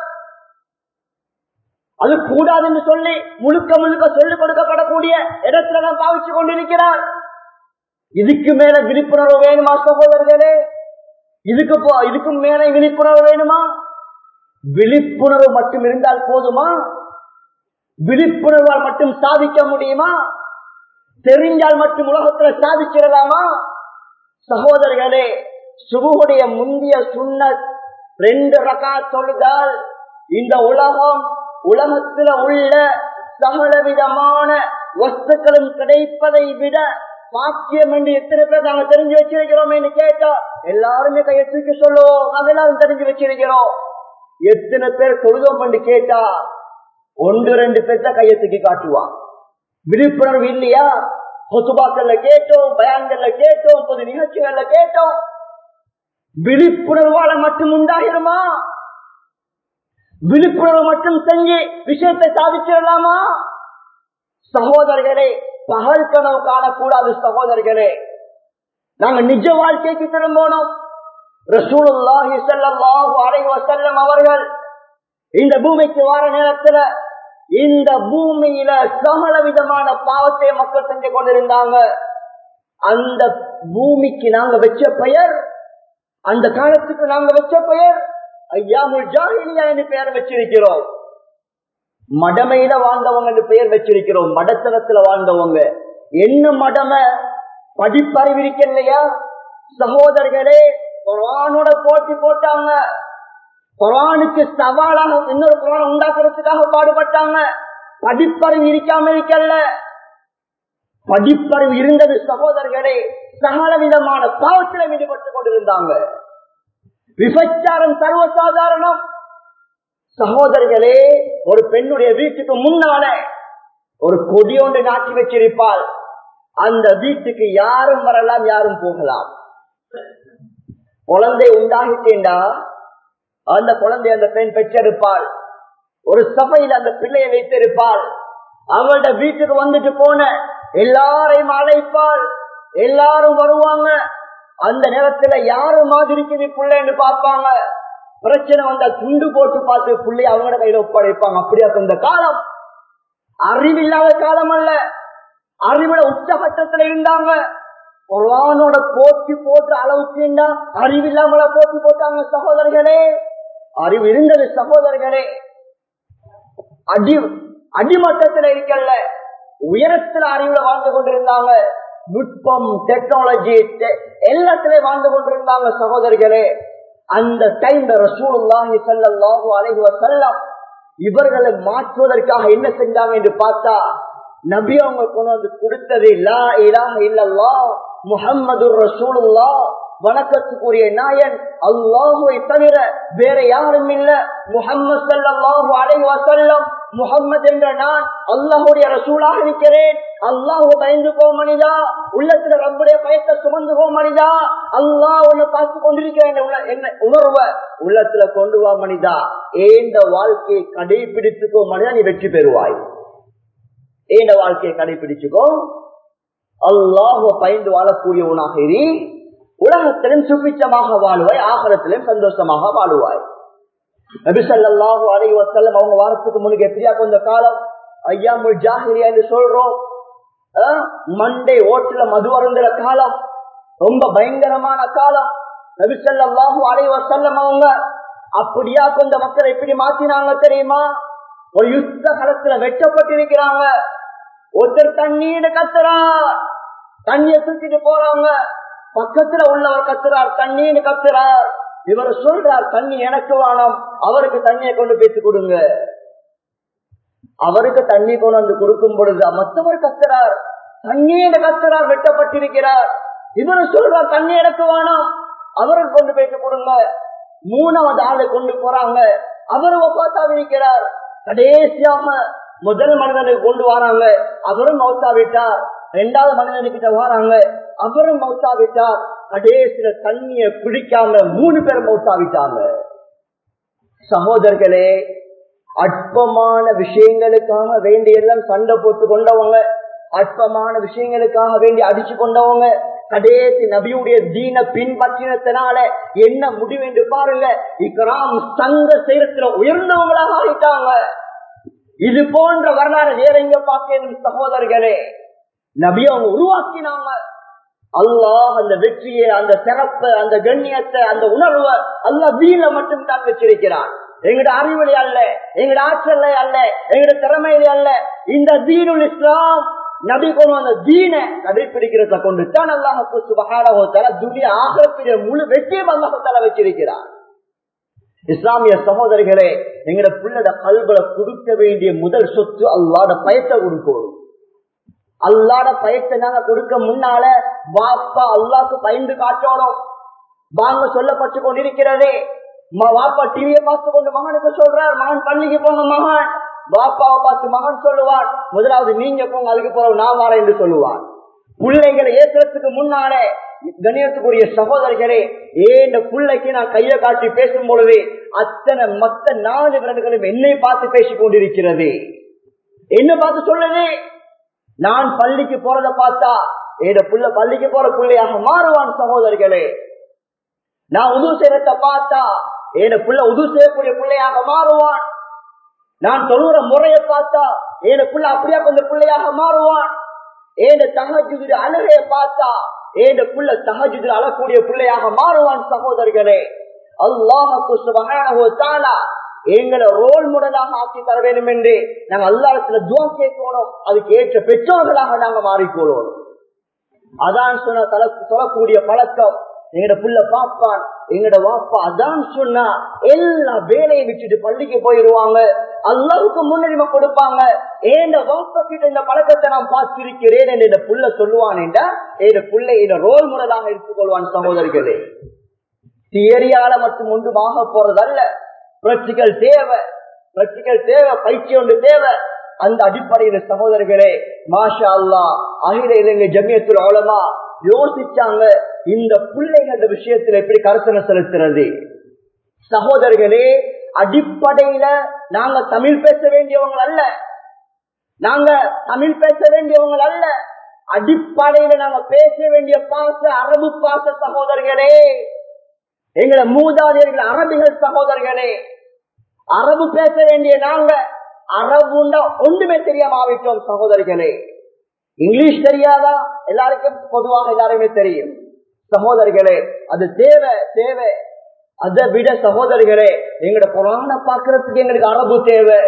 அது கூடாது என்று சொல்லி முழுக்க முழுக்க சொல்லிக் கொடுக்கப்படக்கூடிய இடத்துலதான் பாவிச்சு கொண்டிருக்கிறார். இதுக்கு மேல விழிப்புணர்வு வேணுமா சகோதரர்களே? இதுக்கு இதுக்கும் மேல விழிப்புணர்வு வேணுமா? விழிப்புணர்வு மட்டும் இருந்தால் போதுமா? விழிப்புணர்வால் மட்டும் சாதிக்க முடியுமா? தெரிஞ்சால் மட்டும் உலகத்தில் சாதிக்கிறதாமா? சகோதரர்களே, சுபுடைய முந்திய சுன்னத் ரெண்டு ரகாத் தொழுதால் இந்த உலகம் உலகத்தில் உள்ள சகல விதமான வஸ்துக்களும் கிடைப்பதை விட பாக்கியம் என்று எத்தனை பேர் நாங்க தெரிஞ்சு வச்சிருக்கிறோம் என்று கேட்டா எல்லாருமே கையை தூக்கி சொல்லுவோம். நாங்க எல்லாரும் தெரிஞ்சு வச்சிருக்கிறோம். எத்தனை பேர் தொழுதோம் என்று கேட்டா ஒன்று ரெண்டு பேர்த்த கையை தூக்கி காட்டுவான். விழிப்புணர்வு இல்லையா? கொசுபாக்கள்ல கேட்டோம், பயான்கள்ல கேட்டோம், பொது நிகழ்ச்சிகள்ல கேட்டோம். விழிப்புணர்வால மட்டும் உண்டாகிருமா? விழிப்புணர்வு மட்டும் செஞ்சு விஷயத்தை சாதிச்சிடலாமா? சகோதரர்களே, பகல் கனவு காணக்கூடாது. சகோதரர்களே, நாங்க நிஜ வாழ்க்கைக்கு திரும்பணும். ரசூலுல்லாஹி ஸல்லல்லாஹு அலைஹி வஸல்லம் அவர்கள் இந்த பூமிக்கு வார நேரத்துல இந்த பூமியில சகல விதமான பாவத்தை மக்கள் செஞ்சு கொண்டிருந்தாங்க. அந்த பூமிக்கு நாங்க வச்ச பெயர், அந்த காலத்துக்கு நாங்க வச்ச பெயர் ஐயாமுல் ஜாஹிலியா என்று பெயர் வச்சிருக்கிறோம். மடமையில வாழ்ந்தவங்க என்று பெயர் வச்சிருக்கிறோம். மடத்தனத்துல வாழ்ந்தவங்க. என்ன மடமை? படிப்பறிவு இருக்க இல்லையா? சகோதரர்களே, குர்ஆனோட போட்டி போட்டாங்க. குர்ஆனுக்கு சவாலாக இன்னொரு குர்ஆன் உண்டாக்குறதுக்காக பாடுபட்டாங்க. படிப்பறிவு இருக்காம இருக்கல்ல, படிப்பறிவு இருந்தது. சகோதரர்களே, சகல விதமான பாவத்தில் ஈடுபட்டுக் கொண்டிருந்தாங்க. விபச்சாரம் சர்வசாதாரணம். சகோதரர்களே, ஒரு பெண்ணுடைய வீட்டுக்கு முன்னால ஒரு கொடி ஒன்று நாட்டி வச்சிருப்பாள். அந்த வீட்டுக்கு யாரும் வரலாம், யாரும் போகலாம். குழந்தை உண்டாகிட்டேண்டா அந்த குழந்தை அந்த பெண் பெற்றெடுப்பாள். ஒரு சபையில் அந்த பிள்ளையை வைத்திருப்பாள். அவங்களோட வீட்டுக்கு வந்துட்டு போன எல்லாரையும் அழைப்பாள். எல்லாரும் வருவாங்க. அந்த நேரத்துல யாரு மாதிரி பிள்ளைன்னு பார்ப்பாங்க. பிரச்சனை வந்தா துண்டு போட்டு பார்த்து பிள்ளைய அவங்களோட கையில ஒப்படைப்பாங்க. அப்படியா இந்த காலம் அறிவில்லாத காலம் அல்ல. அறிவுல உச்சபட்சத்துல இருந்தாங்க. குர்ஆனோட போட்டி போட்டு அளவுக்கு அறிவில்லாமல போட்டி போட்டாங்க. சகோதரர்களே, அறிவு இருந்தது. சகோதரர்களே, அடி அடிமட்டத்தில் இருக்கல்ல, உயரத்துல அறிவுல வாழ்ந்து கொண்டிருந்தாங்க. நுட்பம், டெக்னாலஜி எல்லாத்திலையும் வாழ்ந்து கொண்டிருந்தாங்க. சகோதரர்களே, அந்த டைம்ல ரசூலுல்லாஹி ஸல்லல்லாஹு அலைஹி வஸல்லம் இவர்களை மாற்றுவதற்காக என்ன செஞ்சாங்க என்று பார்த்தா, நபி அவங்க கொண்டு வந்து கொடுத்தது லா இலாஹ இல்லல்லாஹ் முஹம்மதுர் ரசூலுல்லாஹ், வணக்கத்துக்குரிய நாயன் அல்லாஹ்வை தவிர வேற யாரும் இல்ல. முஹம்மது ஸல்லல்லாஹு அலைஹி வஸல்லம், முஹம்மது என்ற நான் அல்லாஹ்வுடைய ரசூலாக இருக்கிறேன். அல்லாஹ்வை பயந்து போ மனிதா, உள்ளத்துல ரப்புடைய பயத்தை சுமந்து போ மனிதா, அல்லாஹ் உன்னை பார்த்து கொண்டிருக்கிறேன் என்ன உணர்வை உள்ளத்துல கொண்டு வா மனிதா. ஏந்த வாழ்க்கையை கடைபிடித்துக்கோ மனிதா, நீ வெற்றி பெறுவாய். ஏந்த வாழ்க்கையை கடைபிடிச்சுக்கோ, அல்லாஹ்வை பயந்து வாழக்கூடியவனாக இரு. உலகத்திலும் சுபிச்சமாக வாழுவாய், ஆகிரத்திலும் சந்தோஷமாக வாழுவாய். நபி ஸல்லல்லாஹு அலைஹி வஸல்லம் அவங்க வாரத்துக்கு முன்னுக்கு எப்படியா கொஞ்ச காலம் ஐயாமுல் ஜாஹிலியா என்று சொல்றோம். மண்டே ஓட்டுல மது அருந்துற காலம், ரொம்ப பயங்கரமான காலம். நபி ஸல்லல்லாஹு அலைஹி வஸல்லம் அவங்க அப்படியா கொஞ்ச மக்களை எப்படி மாத்தினாங்க தெரியுமா? ஒரு யுத்த காலத்துல வெட்டப்பட்டிருக்கிறாங்க. ஒருத்தர் தண்ணீர் கத்துறார், தண்ணிய தூக்கிட்டு போறாங்க. பக்கத்துல உள்ளவர் கத்துறார், தண்ணீர் கத்துறார். இவர் சொல்றார், தண்ணி எனக்கு வேணும், அவருக்கு தண்ணியை கொண்டு பேசி கொடுங்க. அவருக்கு தண்ணி கொண்டு வந்து கொடுக்கும் பொழுது மற்றவர் கத்துறார், தண்ணீர் கத்துறார், வெட்டப்பட்டிருக்கிறார். இவரு சொல்றார், தண்ணி எனக்கு வேணும், அவருக்கு கொண்டு பேசி கொடுங்க. மூணாவது ஆளை கொண்டு போறாங்க, அவரு ஒப்பாத்தாவிருக்கிறார். கடைசியாக முதல் மனிதனுக்கு கொண்டு வராங்க, அவரும் மௌத்தாவிட்டார். இரண்டாவது மனிதனுக்கிட்ட வராங்க, அவரும் மௌத்தாவிட்டார். கடைசியில தண்ணிய குடிக்காம மூணு பேரும் மௌத்தாவிட்டாங்க. சகோதரர்களே, அற்பமான விஷயங்களுக்காக வேண்டி எல்லாம் சண்டை போட்டு கொண்டவங்க, அற்பமான விஷயங்களுக்காக வேண்டி அடிச்சு கொண்டவங்க, கடைசி நபியுடைய தீன பின்பற்றினத்தினால என்ன முடிவு என்று பாருங்க. இக்ராம் சங்க சேரத்துல உயர்ந்தவங்களாக ஆயிட்டாங்க. இது போன்ற வரலாறு வேற எங்க பார்க்கணும் சகோதரர்களே. நபி அவங்க உருவாக்கினாங்க. அல்லாஹ் அந்த வெற்றியை, அந்த சிறப்பு, அந்த கண்ணியத்தை, அந்த உணர்வை அல்லாஹ் தீன மட்டும் தான் வச்சிருக்கிறான். எங்கட அறிவுலை அல்ல, எங்கட ஆற்றல் அல்ல, எங்கட திறமையில அல்ல. இந்த தீனுல் இஸ்லாம் நபி கொண்டு அந்த தீனை கடைபிடிக்கிறத கொண்டு தான் அல்லாஹ் சுப்ஹானஹு வ தஆலா துனியா ஆகிரத்திலே முழு வெற்றியும் அல்லாஹ் தஆலா வச்சிருக்கிறார். இஸ்லாமிய சகோதரர்களே, எங்கட பிள்ளட கல்வில கொடுக்க வேண்டிய முதல் சொத்து அல்லாஹ்ட பயத்தை கொடுக்கணும். அல்லாஹ்ட பயத்தை நாங்க கொடுக்க முன்னால வாப்பா அல்லாஹ்க்கு பயந்து காட்டணும். வாங்க சொல்லப்பட்டு கொண்டிருக்கிறதே, வாப்பா டிவியை பார்த்து கொண்டு மகனுக்கு சொல்றார், மகன் பள்ளிக்கு போங்க மகன். வாப்பாவை பார்த்து மகன் சொல்லுவான், முதலாவது நீங்க போங்க, அதுக்கு பிறகு நான் வரேன் என்று சொல்லுவான். பிள்ளைகளை ஏற்றுறதுக்கு முன்னாலே கணியத்துக்குரிய சகோதரர்களே, ஏன் பிள்ளைக்கு நான் கையை காட்டி பேசும் பொழுது அத்தனை மத்த நாலு விரண்டுகளும் என்னை பார்த்து பேசிக் கொண்டிருக்கிறது. என்ன பார்த்து சொல்லுது? நான் பள்ளிக்கு போறத பார்த்தா ஏன் புள்ள பள்ளிக்கு போற பிள்ளையாக மாறுவான். சகோதரர்களே, நான் உது செய்யறத பார்த்தா ஏன் புள்ள உது செய்யக்கூடிய பிள்ளையாக மாறுவான். நான் சொல்லுற முறையை பார்த்தா ஏன் புள்ள அப்படியா கொஞ்சம் பிள்ளையாக மாறுவான். ஏன் தஹஜ்ஜுத் அழுகைய பார்த்தா ஏன் புள்ள தஹஜ்ஜுத் அழக்கூடிய பிள்ளையாக மாறுவான். சகோதரர்களே, அல்லாஹ் சுப்ஹானஹு வ தஆலா எங்களை ரோல் மாடலாக ஆக்கி தர வேண்டும் என்று நாங்க அல்லாஹ்விடத்துல துஆ கேட்கணும். அதுக்கு ஏற்ற பெற்றோர்களாக நாங்க மாறிக்கொள்ளணும். அதான் சொன்ன சொல்லக்கூடிய பழக்கம் எங்கட புள்ள பாப்பான், எங்கட வாப்பா அதான் சொன்னா எல்லா வேலையை விட்டுட்டு பள்ளிக்கு போயிடுவாங்க, அல்லாஹ்வுக்கு முன்னுரிமை கொடுப்பாங்க. ஏன் வாப்பா கிட்ட இந்த பழக்கத்தை நான் பார்த்திருக்கிறேன் என்று இந்த புள்ள சொல்லுவான் என்றா என் புள்ளை இந்த ரோல் மாடலாக எடுத்துக்கொள்வான். சகோதரர்களே, தியரியால மட்டும் ஒன்றுமாக போறதல்ல, பிராக்டிகல் தேவை, பிராக்டிகல் தேவை, பயிற்சி ஒன்று தேவை. அந்த அடிப்படையில் சகோதரர்களே, மாஷா அல்லாஹ் அகில இலங்கை ஜமியத்துல் உலமா யோசிச்சாங்க இந்த பிள்ளைகள விஷயத்தில் எப்படி கருத்தனை செலுத்துறது. சகோதரர்களே, அடிப்படையில நாங்க தமிழ் பேச வேண்டியவங்க அல்ல, நாங்க தமிழ் பேச வேண்டியவங்க அல்ல, அடிப்படையில நாங்க பேச வேண்டிய பாச அரபு பாச. சகோதரர்களே, எங்களை மூதாதையர்கள் அரபிகள். சகோதரர்களே, அரபு பேச வேண்டிய நாங்க அரபுண்டா ஒன்றுமே தெரியாம ஆவிட்டோம். சகோதரர்களே, இங்கிலீஷ் தெரியாதா? எல்லாருக்கும் பொதுவாக எல்லாருமே தெரியும். சகோதரர்களே, அது தேவை தேவை. அதை விட சகோதரர்களே, எங்களோட குர்ஆனை பார்க்கறதுக்கு எங்களுக்கு அரபு தேவை.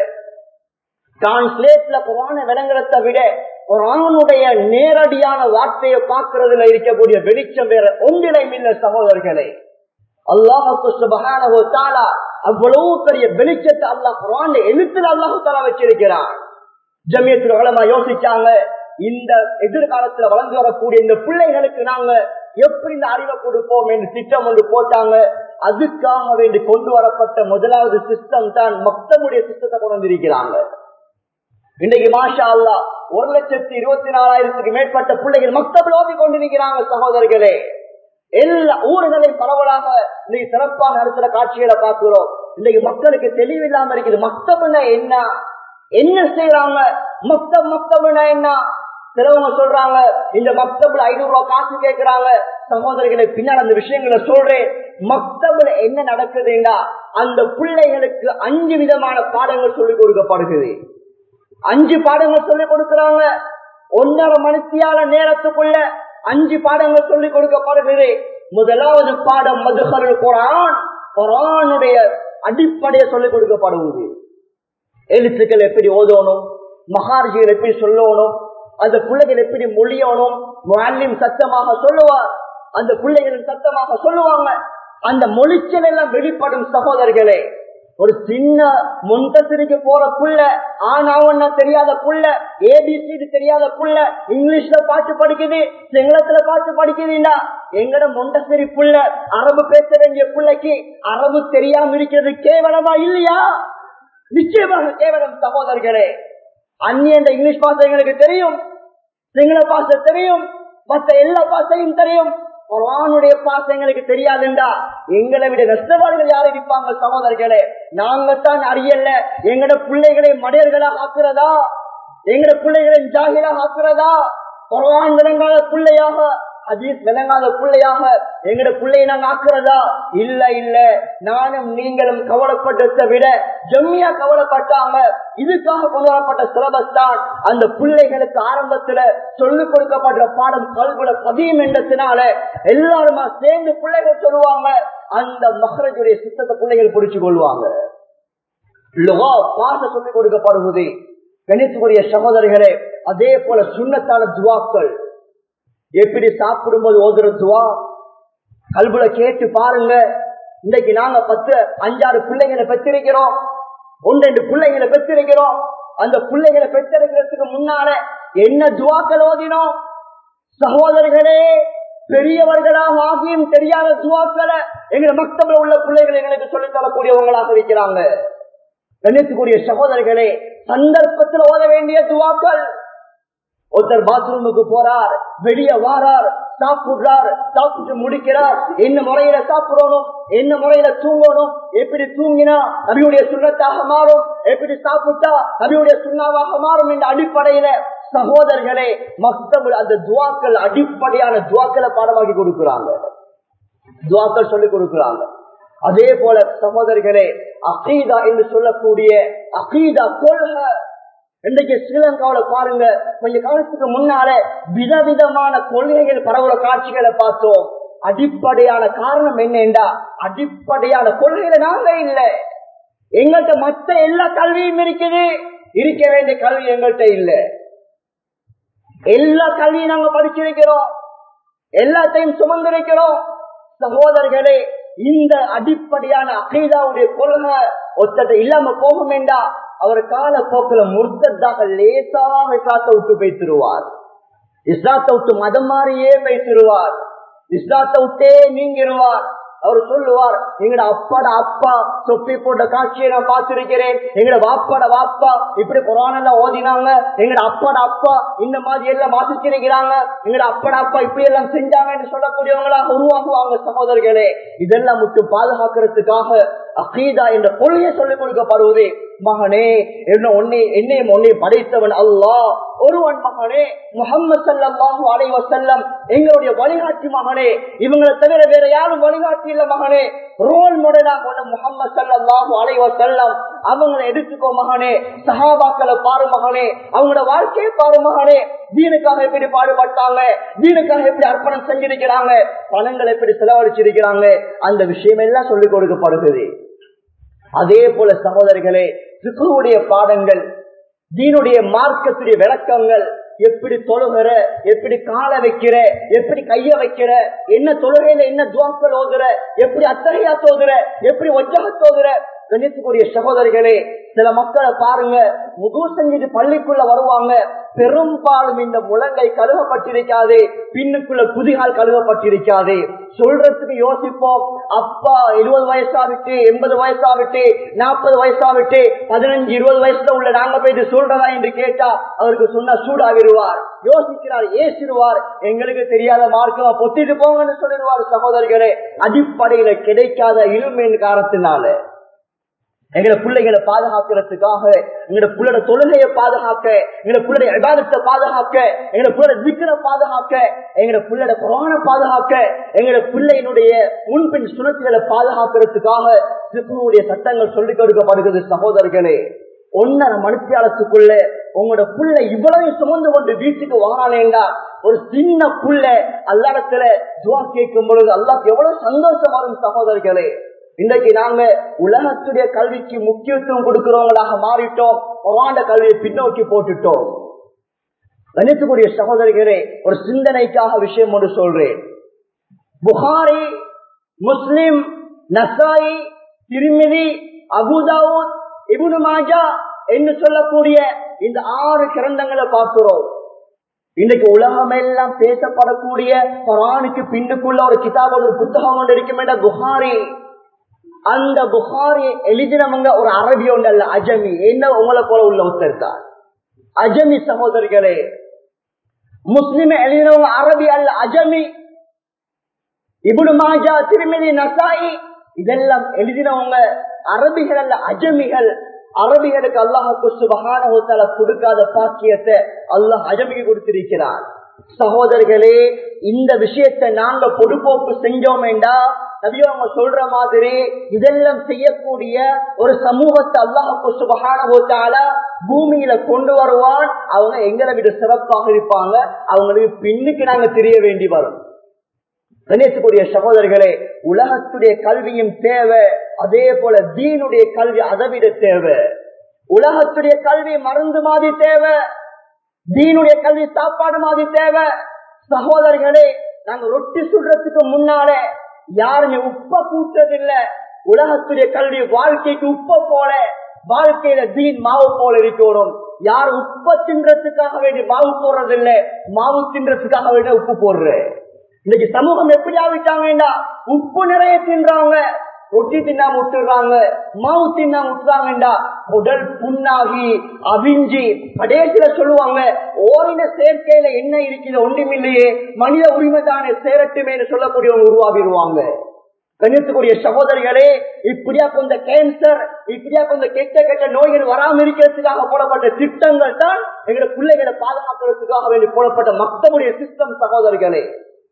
டிரான்ஸ்லேட்ல குர்ஆனை விளங்குறதை விட குர்ஆனுடைய நேரடியான வார்த்தையை பார்க்கறதுல இருக்கக்கூடிய வெளிச்சம் வேற ஒன்றிலையும் இல்லை. சகோதரர்களே, அல்லாஹ் சுப்ஹானஹு வ தஆலா அவ்வளவு பெரிய வெளிச்சத்தை அல்லாஹ் குர்ஆன்ல எழுத்துல அல்லாஹ் தஆலா வச்சிருக்கிறான். ஜமியத்துல் உலமா யோசிச்சாங்க, இந்த எதிர்காலத்துல வளர்ந்து வரக்கூடிய இந்த பிள்ளைகளுக்கு நாங்க எப்படி இந்த அறிவை கொடுப்போம் என்று திட்டம் ஒன்று போட்டாங்க. அதுக்காக வேண்டி கொண்டு வரப்பட்ட முதலாவது சிஸ்டம் தான் மக்தபுடைய சிஸ்டத்தை கொண்டு வந்திருக்கிறாங்க. இன்றைக்கு மாஷா அல்லாஹ் ஒரு லட்சத்தி இருபத்தி நாலாயிரத்துக்கு மேற்பட்ட பிள்ளைகள் மக்தபில் ஓதி கொண்டிருக்கிறாங்க. சகோதரர்களே, எல்லா ஊர்களையும் பரவலாக இன்னைக்கு சிறப்பாக நடத்துற காட்சிகளை பார்க்கிறோம். இன்னைக்கு மக்களுக்கு தெளிவில்லாம இருக்குது. மக்தபுனா என்ன, என்ன செய்யறாங்க, மக்தப் மக்தபுனா என்ன. சிலவங்க சொல்றாங்க இந்த மக்தபுல ஐநூறு ரூபாய் காசு கேட்கிறாங்க. சகோதரர்களை, பின்னால் அந்த விஷயங்களை சொல்றேன். மக்தபுல என்ன நடக்குதுன்னா, அந்த பிள்ளைகளுக்கு அஞ்சு விதமான பாடங்கள் சொல்லிக் கொடுக்கப்படுகிறது. அஞ்சு பாடங்கள் சொல்லிக் கொடுக்கிறாங்க. ஒன்னரை மணித்தியால நேரத்துக்குள்ள அஞ்சு பாடங்கள் சொல்லிக் கொடுக்கப்படுகிறது. முதலாவது பாடம் மதுஹருல் குர்ஆன், குர்ஆனுடைய அடிப்படையை சொல்லிக் கொடுக்கப்படுவது. எழுத்துக்கள் எப்படி ஓதணும், மகார்ஜிகள் எப்படி சொல்லணும், அந்த பிள்ளைகள் எப்படி மொழியணும். முஅல்லிம் சத்தமாக சொல்லுவார், அந்த பிள்ளைகள் சத்தமாக சொல்லுவாங்க. அந்த மொழிச்சல் எல்லாம் வெளிப்படும். சகோதரர்களே, ஒரு சின்ன முன்தசிரிக்கு போற புள்ள, ஆனாவன்னா தெரியாத புள்ள, ஏபிசிடி தெரியாத புள்ள இங்கிலீஷ்ல பாட்டு படிக்குது, சிங்களத்துல பாட்டு படிக்குதுன்னா எங்கட முண்டசிரி புள்ள அரபு பேச வேண்டிய புள்ளைக்கு அரபு தெரியாம இருக்கிறது கேவலமா இல்லையா? நிச்சயமாக கேவலம். சகோதரர்களே, அந்நிய இங்கிலீஷ் பாஷை எங்களுக்கு தெரியும், சிங்கள பாஷை தெரியும், மற்ற எல்லா பாசையும் தெரியும், குர்ஆனுடைய பாசம் எங்களுக்கு தெரியாதுண்டா எங்களை விட நஷ்டவாதிகள் யார் இருப்பாங்க சகோதரர்களே? நாங்கத்தான் அறியல. எங்கட பிள்ளைகளை மடையர்களாக ஆக்குறதா, எங்கட பிள்ளைகளை ஜாகிலாக ஆக்குறதா, குர்ஆன் விளங்காத பிள்ளையாக, ஹதீஸ் விளங்காத பிள்ளையாக எங்கட பிள்ளையை நாங்க ஆக்குறதா? இல்ல இல்ல. நானும் நீங்களும் கவலைப்பட்டதை விட ஜம்மியா கவலைப்பட்டாங்க. இதுக்காக கொண்டு வரப்பட்ட சிலபஸ் தான் அந்த பிள்ளைகளுக்கு ஆரம்பத்துல சொல்லிக் கொடுக்கப்படுற பாடம் கல்வில பதியும் என்றதுனால எல்லாருமா சேர்ந்து பிள்ளைகள் சொல்லுவாங்க. அந்த மஹ்ரஜுடைய சித்தத்தை பிள்ளைகள் பிடிச்சு கொள்வாங்க. பாச சொல்லிக் கொடுக்கப்படுவது கணித்துக்குரிய சகோதரர்களே. அதே போல சுன்னத்தான துவாக்கள், எப்படி சாப்பிடும்போது ஓதுற துவா கல்புல கேட்டு பாருங்க. இன்னைக்கு நாங்க பத்து அஞ்சாறு பிள்ளைகளை பெற்றிருக்கிறோம், ஒன்று ரெண்டு பிள்ளைகளை பெற்றிருக்கிறோம். அந்த பிள்ளைகளை பெற்றிருக்கிறதுக்கு முன்னால என்ன துவாக்கள் ஓதினோம் சகோதரர்களே? பெரியவர்களாக ஆகியும் தெரியாத துவாக்களை எங்க மக்தபில் உள்ள பிள்ளைகள் எங்களுக்கு சொல்லித் தரக்கூடியவங்களாக இருக்கிறாங்க. கண்ணியத்துக்குரிய சகோதரர்களே, சந்தர்ப்பத்தில் ஓத வேண்டிய துவாக்கள். ஒருத்தர் பாத்ரூமுக்கு போறார், வெளியே வாரார், சாப்பிடுறார், சாப்பிட்டு முடிக்கிறார். என்ன முறையில சாப்பிடணும், என்ன முறையில தூங்கணும், எப்படி தூங்கினா நபியுடைய சுன்னத்தாக மாறும், எப்படி சாப்பிட்டா நபியுடைய சுண்ணாவாக மாறும் என்ற அடிப்படையில சகோதரர்களே மக்தபுல் அந்த துவாக்கள் அடிப்படையான துவாக்களை பாடமாக்கி கொடுக்கிறாங்க, துவாக்கள் சொல்லிக் கொடுக்கிறாங்க. அதே போல சகோதரர்களே அகீதா என்று சொல்லக்கூடிய அகீதா கொள்கை இன்றைக்கு ஸ்ரீலங்காவில பாருங்க, கொஞ்ச காலத்துக்கு முன்னால விதவிதமான கொள்கைகள் பரவல காட்சிகளை பார்த்தோம். அடிப்படையான காரணம் என்னென்றா அடிப்படையான கொள்கையில நாங்க இல்லை. எங்கள்கிட்ட மற்ற எல்லா கல்வியும் இருக்குது, இருக்க வேண்டிய கல்வி எங்கள்கிட்ட இல்லை. எல்லா கல்வியும் நாங்க படிச்சிருக்கிறோம், எல்லாத்தையும் சுமந்திருக்கிறோம். சகோதரர்களே, இந்த அடிப்படையான அகீதாவுடைய கொள்கை ஒத்தத்தை இல்லாம போகும் என்றா அவர் காலப்போக்கில் முர்த்ததாக லேசாக இஸ்லாத்தை விட்டு வைத்திருவார், இஸ்லாத்தை விட்டு மதம் மாறியே வைத்திருவார், இஸ்லாத்தை விட்டே நீங்கிடுவார். அவர் சொல்லுவார், எங்கட அப்பாட அப்பா தொப்பி போட்ட காட்சியை நான் பார்த்திருக்கிறேன், எங்கட வாப்பாட வாப்பா இப்படி குர்ஆன் எல்லாம் ஓதினாங்க, எங்கட அப்பாட அப்பா இந்த மாதிரி எல்லாம் வாசிச்சிருக்கிறாங்க, எங்கட அப்பாட அப்பா இப்படி எல்லாம் செஞ்சாங்க என்று சொல்லக்கூடியவங்களாக உருவாகுவாங்க. சகோதரர்களே, இதெல்லாம் மட்டும் பாதுகாக்கிறதுக்காக அகீதா என்ற கொள்கையை சொல்லிக் கொடுக்கப்படுவது. மகனே, என்ன ஒன்னே என்னையும் ஒன்னே படைத்தவன் அல்லாஹ் ஒருவன். மகனே, முஹம்மது ஸல்லல்லாஹு அலைஹி வஸல்லம் எங்களுடைய வழிகாட்டி. மகனே, இவங்களை தவிர வேற யாரும் வழிகாட்டி இல்ல. மகனே, ரோல் மாடலாக உள்ள முஹம்மது ஸல்லல்லாஹு அலைஹி வஸல்லம் அவங்களை எடுத்துக்கோ. மகனே, சஹாபாக்களை பாரு. மகனே, அவங்களோட வாழ்க்கையை பாரு. மகனே, தீனுக்காக எப்படி பாடுபட்டாங்க, தீனுக்காக எப்படி அர்ப்பணம் செஞ்சிருக்கிறாங்க, பணங்கள் எப்படி செலவழிச்சிருக்கிறாங்க, அந்த விஷயம் எல்லாம் சொல்லிக் கொடுக்கப்படுகிறது. அதே போல சகோதரர்களே, ஃபிக்ஹுடைய பாடங்கள், தீனுடைய மார்க்கத்துடைய விளக்கங்கள், எப்படி தொழுகிற, எப்படி கால வைக்கிற, எப்படி கைய வைக்கிற, என்ன தொழுகையில என்ன துவாக்கள் ஓதுற, எப்படி அத்தகையா தோதுற, எப்படி ஒஜ்ஜக தோதுற. கணித்துக்குரிய சகோதரிகளே, சில மக்களை பாருங்க, முது செஞ்சுட்டு பள்ளிக்குள்ள வருவாங்க, பெரும்பாலும் இந்த முழங்கை கழுவப்பட்டிருக்காது, பின்னுக்குள்ள குதிகால் கழுவப்பட்டிருக்காது. சொல்றதுக்கு யோசிப்போம், அப்பா இருபது வயசாவிட்டு எண்பது வயசாவிட்டு நாற்பது வயசாவிட்டு பதினஞ்சு இருபது வயசுல உள்ள நாங்க போயிட்டு சொல்றதா என்று கேட்டா அவருக்கு சொன்னா சூடாகிடுவார், யோசிக்கிறார், ஏசிடுவார், எங்களுக்கு தெரியாத மார்க்கமா பொத்திட்டு போங்கன்னு சொல்லிடுவார். சகோதரிகளே, அடிப்படையில கிடைக்காத இழுமையின் காரணத்தினால எங்களை பிள்ளைகளை பாதுகாக்கிறதுக்காக, எங்களோட பிள்ளைட தொழுகையை பாதுகாக்க, எங்களோட பிள்ளைட இபாதத்தை பாதுகாக்க, எங்களோட பிள்ளைட திக்ரை பாதுகாக்க, எங்களோட பிள்ளைட குர்ஆனை பாதுகாக்க, எங்களோட பிள்ளையினுடைய முன்பின் சுனத்துகளை பாதுகாக்கிறதுக்காக ஃபிக்ஹுடைய சட்டங்கள் சொல்லிக் கொடுக்கப்படுகிறது. சகோதரர்களே, ஒன்னரை மணித்தியாலத்துக்குள்ள உங்களோட பிள்ளை இவ்வளவு சுமந்து கொண்டு வீட்டுக்கு வாரானேண்டா, ஒரு சின்ன பிள்ளை அல்லாஹ்விடத்துல துஆ கேட்கும் பொழுது அல்லாஹ்க்கு எவ்வளவு சந்தோஷம் வரும். சகோதரர்களே, இன்றைக்கு நாங்க உலகத்துடைய கல்விக்கு முக்கியத்துவம் கொடுக்கிறவங்களாக மாறிட்டோம், குர்ஆன் கல்வியை பின்னோக்கி போட்டுட்டோம். கணித்துக்குரிய சகோதரிகளே, ஒரு சிந்தனைக்காக விஷயம் ஒன்று சொல்றேன். Bukhari, Muslim, Nasai, Tirmidhi, Abu Dawud, Ibn Majah என்று சொல்லக்கூடிய இந்த ஆறு கிரந்தங்களை பார்க்கிறோம். இன்றைக்கு உலகமெல்லாம் பேசப்படக்கூடிய குர்ஆனுக்கு பின்னுக்குள்ள ஒரு கிதாப், ஒரு புத்தகம் ஒன்று இருக்கும் என்ற புகாரி. அந்த புகாரி எழுதினவங்க ஒரு அரபி ஒன்று அல்ல, அஜமி. என்ன உங்களை போல உள்ள ஒருத்தர் தான் அஜமி. சகோதரிகளே, முஸ்லிம் எழுதினவங்க அரபி அல்ல அஜமி. இப்னு மாஜா, திர்மிதி, நசாயி இதெல்லாம் எழுதினவங்க அரபிகள் அல்ல அஜமிகள். அரபிகளுக்கு அல்லாஹ் சுப்ஹானஹு வ தஆலா கொடுக்காத பாக்கியத்தை அல்லாஹ் அஜமிக்கு கொடுத்திருக்கிறார். சகோதரர்களே, இந்த விஷயத்தை நாங்க பொறுப்போக்கு செஞ்சோம் என்றா நபி அவங்க சொல்ற மாதிரி இதெல்லாம் செய்யக்கூடிய ஒரு சமூகத்தை அல்லாஹ் சுப்ஹானஹு வ தஆலா பூமியில கொண்டு வருவான். அவங்க எங்களை விட சிறப்பாக இருப்பாங்க. அவங்களுக்கு பின்னுக்கு நாங்க தெரிய வேண்டி வரும். கணேசக்குரிய சகோதரர்களே, உலகத்துடைய கல்வியும் தேவை, அதே போல தீனுடைய கல்வி அதை விட தேவை. உலகத்துடைய கல்வி மருந்து மாதிரி தேவை, தீனுடைய கல்வி சாப்பாடு மாதிரி தேவை. சகோதரர்களே, நாங்க ரொட்டி சுடுறதுக்கு முன்னாலே யாருமே உப்ப கூட்டதில்லை. உலகத்துடைய கல்வி வாழ்க்கைக்கு உப்ப போல, வாழ்க்கையில தீன் மாவு போல இருக்கணும். யார் உப்ப தின்றதுக்காக வேண்டி மாவு போடுறதில்லை, மாவு தின்றதுக்காக வேண்டி உப்பு போடுற. இன்னைக்கு சமூகம் எப்படி ஆகிட்டாங்கன்னா உப்பு நிறைய தின்றாங்க, ரொட்டி தின்னாம விட்டுறாங்க, மாவு தின்னாம விட்டுறாங்கடா உடல் புண்ணாகி அவிஞ்சி கடைசியில சொல்லுவாங்க ஓரின சேர்க்கையில என்ன இருக்கிறது ஒன்றுமில்லையே, மனித உரிமை தானே சேரட்டுமே சொல்லக்கூடியவங்க உருவாகிடுவாங்க. கணித்துக்கூடிய சகோதரிகளே, இப்படியா கொஞ்ச கேன்சர், இப்படியா கொஞ்ச கெட்ட கெட்ட நோய்கள் வராம இருக்கிறதுக்காக போடப்பட்ட திட்டங்கள் தான் எங்களை பிள்ளைகளை பாதுகாக்கிறதுக்காக வேண்டி போடப்பட்ட மக்களுடைய சிஸ்டம். சகோதரிகளே,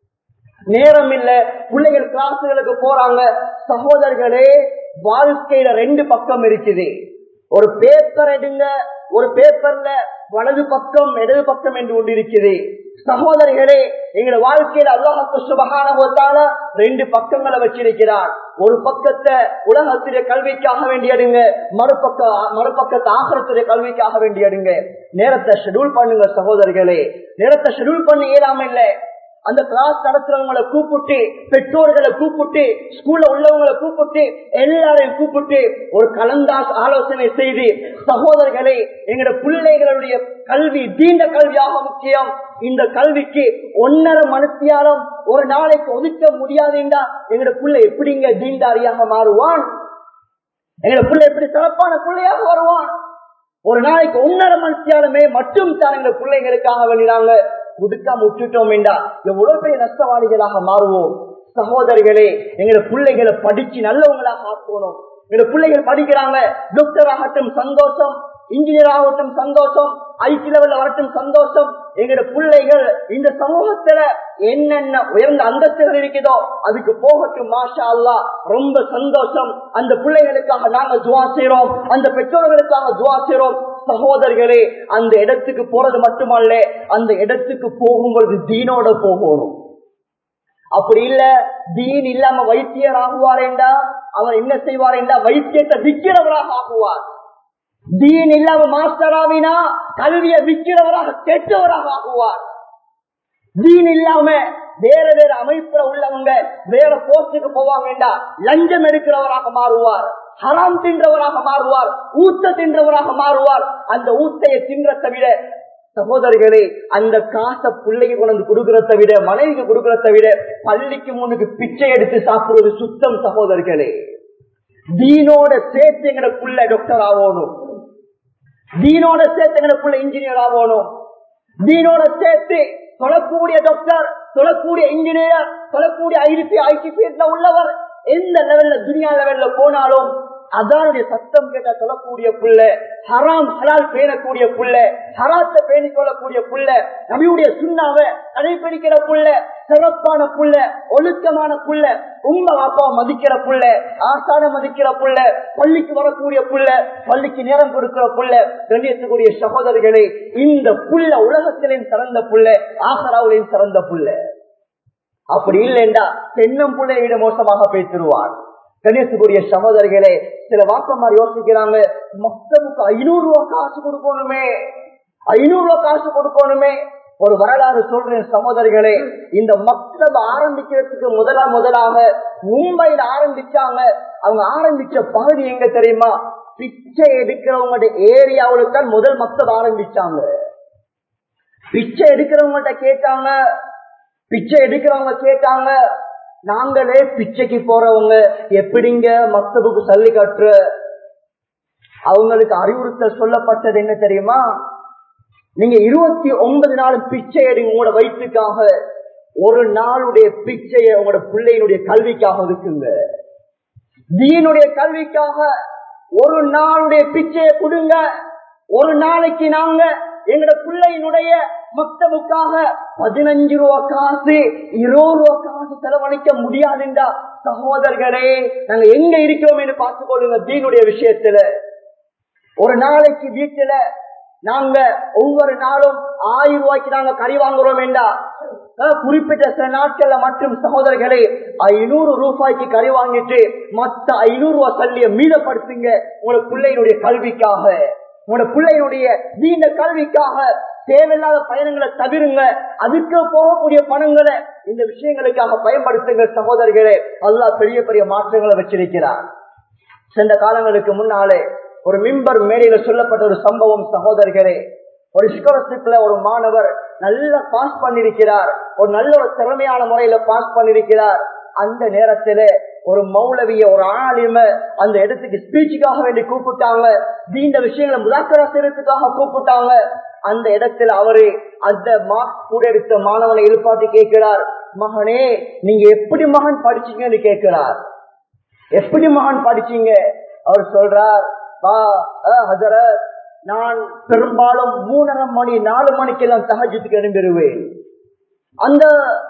நேரம் இல்ல, பிள்ளைகள் கிளாஸுகளுக்கு போறாங்க. சகோதரர்களே, வாழ்க்கையில ரெண்டு பக்கம் இருக்குது. ஒரு பேப்பர் எடுங்க, ஒரு பேப்பர்ல வலது பக்கம் இடது பக்கம் என்று ஒன்று இருக்குது. சகோதரிகளே, எங்களோட வாழ்க்கையில அல்லாஹ் சுப்ஹானஹு வ தஆலா ரெண்டு பக்கங்களை வச்சிருக்கிறார். ஒரு பக்கத்தை உலகத்துடைய கல்விக்காக வேண்டி எடுங்க, மறுபக்க மறுபக்கத்தை ஆகிரத்துடைய கல்விக்காக வேண்டி எடுங்க. நேரத்தை ஷெட்யூல் பண்ணுங்க சகோதரிகளே. நேரத்தை ஷெட்யூல் பண்ணி ஏறாம இல்லை. அந்த கிளாஸ் நடத்துறவங்களை கூப்பிட்டு, பெற்றோர்களை கூப்பிட்டு, ஸ்கூல்ல உள்ளவங்களை கூப்பிட்டு, எல்லாரையும் கூப்பிட்டு ஒரு கலந்தா ஆலோசனை செய்து, சகோதரர்களே, எங்களோட பிள்ளைகளுடைய கல்வி தீண்ட கல்வியாக முக்கியம். இந்த கல்விக்கு ஒன்னரை மணித்தியாலம் ஒரு நாளைக்கு ஒதுக்க முடியாதுண்டா எங்களோட பிள்ளை எப்படிங்க தீண்டாரியாக மாறுவான்? எங்களோட பிள்ளை எப்படி சிறப்பான பிள்ளையாக வருவான்? ஒரு நாளைக்கு ஒன்னரை மணித்தியாலமே மட்டும் தான் எங்க பிள்ளைங்களுக்காக வெளியிடாங்க கொடுக்காம விட்டுட்டோம் என்றா எவ்வளவு பெரிய நஷ்டவாளிகளாக மாறுவோம். சகோதரிகளே, எங்களை பிள்ளைகளை படிச்சு நல்லவங்களாக ஆக்கணும். எங்க பிள்ளைகள் படிக்கிறாங்க, டாக்டர் ஆகட்டும் சந்தோஷம், இன்ஜினியர் ஆகட்டும் சந்தோஷம், ஐடி லெவல்ல வரட்டும் சந்தோஷம். எங்களோட பிள்ளைகள் இந்த சமூகத்துல என்னென்ன உயர்ந்த அந்தஸ்துகள் இருக்குதோ அதுக்கு போகட்டும், மாஷா அல்லாஹ், ரொம்ப சந்தோஷம். அந்த பிள்ளைகளுக்காக நாங்க துஆ செய்றோம், அந்த பெற்றோர்களுக்காக துஆ செய்றோம். சகோதரர்களே, அந்த இடத்துக்கு போறது மட்டுமல்ல, அந்த இடத்துக்கு போகும்போது தீனோட போகணும். அப்படி இல்ல, தீன் இல்லாம வைத்தியர் ஆகுவாரேண்டா அவர் என்ன செய்வாரேண்டா வைத்தியத்தை விற்கிறவராக ஆகுவார். தீன் இல்லாம மாஸ்டர் ஆவினா கல்வியை விற்கிறவராக கெட்டவராக ஆகுவார். தீன் இல்லாம வேற வேற அமைப்புல உள்ளவங்க வேற போஸ்டுக்கு போவாங்கடா லஞ்சம் எடுக்கிறவராக மாறுவார், ஹராம் தின்றவராக மாறுவார், ஊத்த தின்றவராக மாறுவார். அந்த ஊத்தையை தின்றதை விட சகோதரிகளே, அந்த காசை பிள்ளைக்கு கொண்டு கொடுக்கறத விட, மனைவிக்கு கொடுக்கறத விட பள்ளிக்கு முன்னுக்கு பிச்சை எடுத்து சாப்பிடுவது சுத்தம். சகோதரிகளே, தீனோட சேர்த்து எங்களுக்குள்ள டாக்டர் ஆகணும், தீனோட சேர்த்து எங்களுக்குள்ள இன்ஜினியர் ஆகணும், தீனோட சேர்த்து சொல்லக்கூடிய டாக்டர், சொல்லக்கூடிய இன்ஜினியர், சொல்லக்கூடிய ஐடி ஐடி ஃபீல்ட்ல உள்ளவர் எந்த லெவல்ல துனியா லெவல்ல போனாலும் அதனுடைய சத்தம் கேட்ட சொல்லக்கூடிய புள்ள, ஹராம் ஹலால் பேணக்கூடிய புள்ள, ஹராத்தை பேணிக் கொள்ளக்கூடிய புள்ள, நபியுடைய சுண்ணாவை கடைபிடிக்கிற புள்ள, சிறப்பான புள்ள, ஒழுக்கமான புள்ள, உங்க வாப்பாவை மதிக்கிற புள்ள, ஆசான மதிக்கிற புள்ள, பள்ளிக்கு வரக்கூடிய புள்ள, பள்ளிக்கு நேரம் கொடுக்கிற புள்ள. கண்ணியத்துக்குரிய சகோதரர்களே, இந்த புள்ள உலகத்திலேயும் சிறந்த புள்ள, ஆகராவிலையும் சிறந்த புள்ள. அப்படி இல்லைண்டா தென்னம் புள்ளையை விட மோசமாக பேசிடுவார். கணேசுக்குரிய சகோதரிகளே, சில வாப்பமார் யோசிக்கிறாங்க, மக்தபுக்கு ஐநூறு ரூபாய் காசு கொடுக்கணுமே, ஐநூறு ரூபாய் காசு கொடுக்கணுமே. ஒரு வரலாறு சொல்றேன் சகோதரிகளே, இந்த மக்தப் ஆரம்பிக்கிறதுக்கு முதலா முதலாக மும்பையில ஆரம்பிச்சாங்க. அவங்க ஆரம்பிச்ச பகுதி எங்க தெரியுமா? பிச்சை எடுக்கிறவங்களுடைய ஏரியாவுல தான் முதல் மக்தப் ஆரம்பிச்சாங்க. பிச்சை எடுக்கிறவங்கள்ட்ட கேட்டாங்க, பிச்சை எடுக்கிறவங்க கேட்டாங்க, நாங்களே பிச்சைக்கு போறவங்க எப்படிங்க மக்தபுக்கு சல்லி கட்டுற? அவங்களுக்கு அறிவுறுத்தல் சொல்லப்பட்டது என்ன தெரியுமா? நீங்க இருபத்தி ஒன்பது நாள் பிச்சை எடுங்க உங்களோட வயிற்றுக்காக. ஒரு நாளுடைய பிச்சையை உங்களோட பிள்ளையினுடைய கல்விக்காக இருக்குங்க. தீனுடைய கல்விக்காக ஒரு நாளுடைய பிச்சையை கொடுங்க. ஒரு நாளைக்கு நாங்க எங்களோட பிள்ளையினுடைய மக்தபுக்காக பதினஞ்சு ரூபா காசு இருபது ரூபா காசு செலவழிக்க முடியாதுண்டா சகோதரர்களே, நாங்க எங்க இருக்கிறோம் என்று பார்த்துக் கொள்ளுங்க. தீனுடைய விஷயத்துல ஒரு நாளைக்கு வீட்டுல நாங்க ஒவ்வொரு நாளும் ஆயிரம் ரூபாய்க்கு நாங்க கறி வாங்குறோம் என்றா குறிப்பிட்ட சில நாட்கள்ல மற்றும் சகோதரர்களே ஐநூறு ரூபாய்க்கு கறி வாங்கிட்டு மத்த ஐநூறு ரூபாய் சல்லிய மீதப்படுத்துங்க. உங்களோட பிள்ளையினுடைய கல்விக்காக, உங்களோட பிள்ளையினுடைய நீண்ட கல்விக்காக தேவையில்லாத பயணங்களை தவிருங்க. அதுக்கு போகக்கூடிய பணங்களை இந்த விஷயங்களுக்காக பயன்படுத்துங்க சகோதரர்களே. அல்லாஹ் பெரிய பெரிய மாற்றங்களை வச்சிருக்கிறார். சென்ற காலங்களுக்கு முன்னாலே ஒரு மிம்பர் மேடையில சொல்லப்பட்ட ஒரு சம்பவம் சகோதரர்களே, ஒரு ஸ்காலர்ஷிப்ல ஒரு மாணவர் நல்லா பாஸ் பண்ணிருக்கிறார், ஒரு நல்ல ஒரு திறமையான முறையில பாஸ் பண்ணிருக்கிறார். அந்த நேரத்துல ஒரு மௌலவிய ஒரு ஆலிம அந்த இடத்துக்கு ஸ்பீச்சுக்காக வேண்டி கூப்பிட்டாங்க, இந்த விஷயங்களை முதாக்கரா செய்யறதுக்காக கூப்பிட்டாங்க. அந்த இடத்துல அவரு அந்த மார்க் கூட எடுத்த மாணவனை எழுப்பாட்டி கேட்கிறார், மகனே நீங்க எப்படி மகன் படிச்சீங்கன்னு கேட்கிறார். எப்படி மகன் படிச்சீங்க? அவர் சொல்றார், ஹஜரத் நான் பெரும்பாலும் மூணரை மணி நாலு மணிக்கெல்லாம் தஹஜ்ஜுதுக்கு எழும்பிடுவேன். அந்த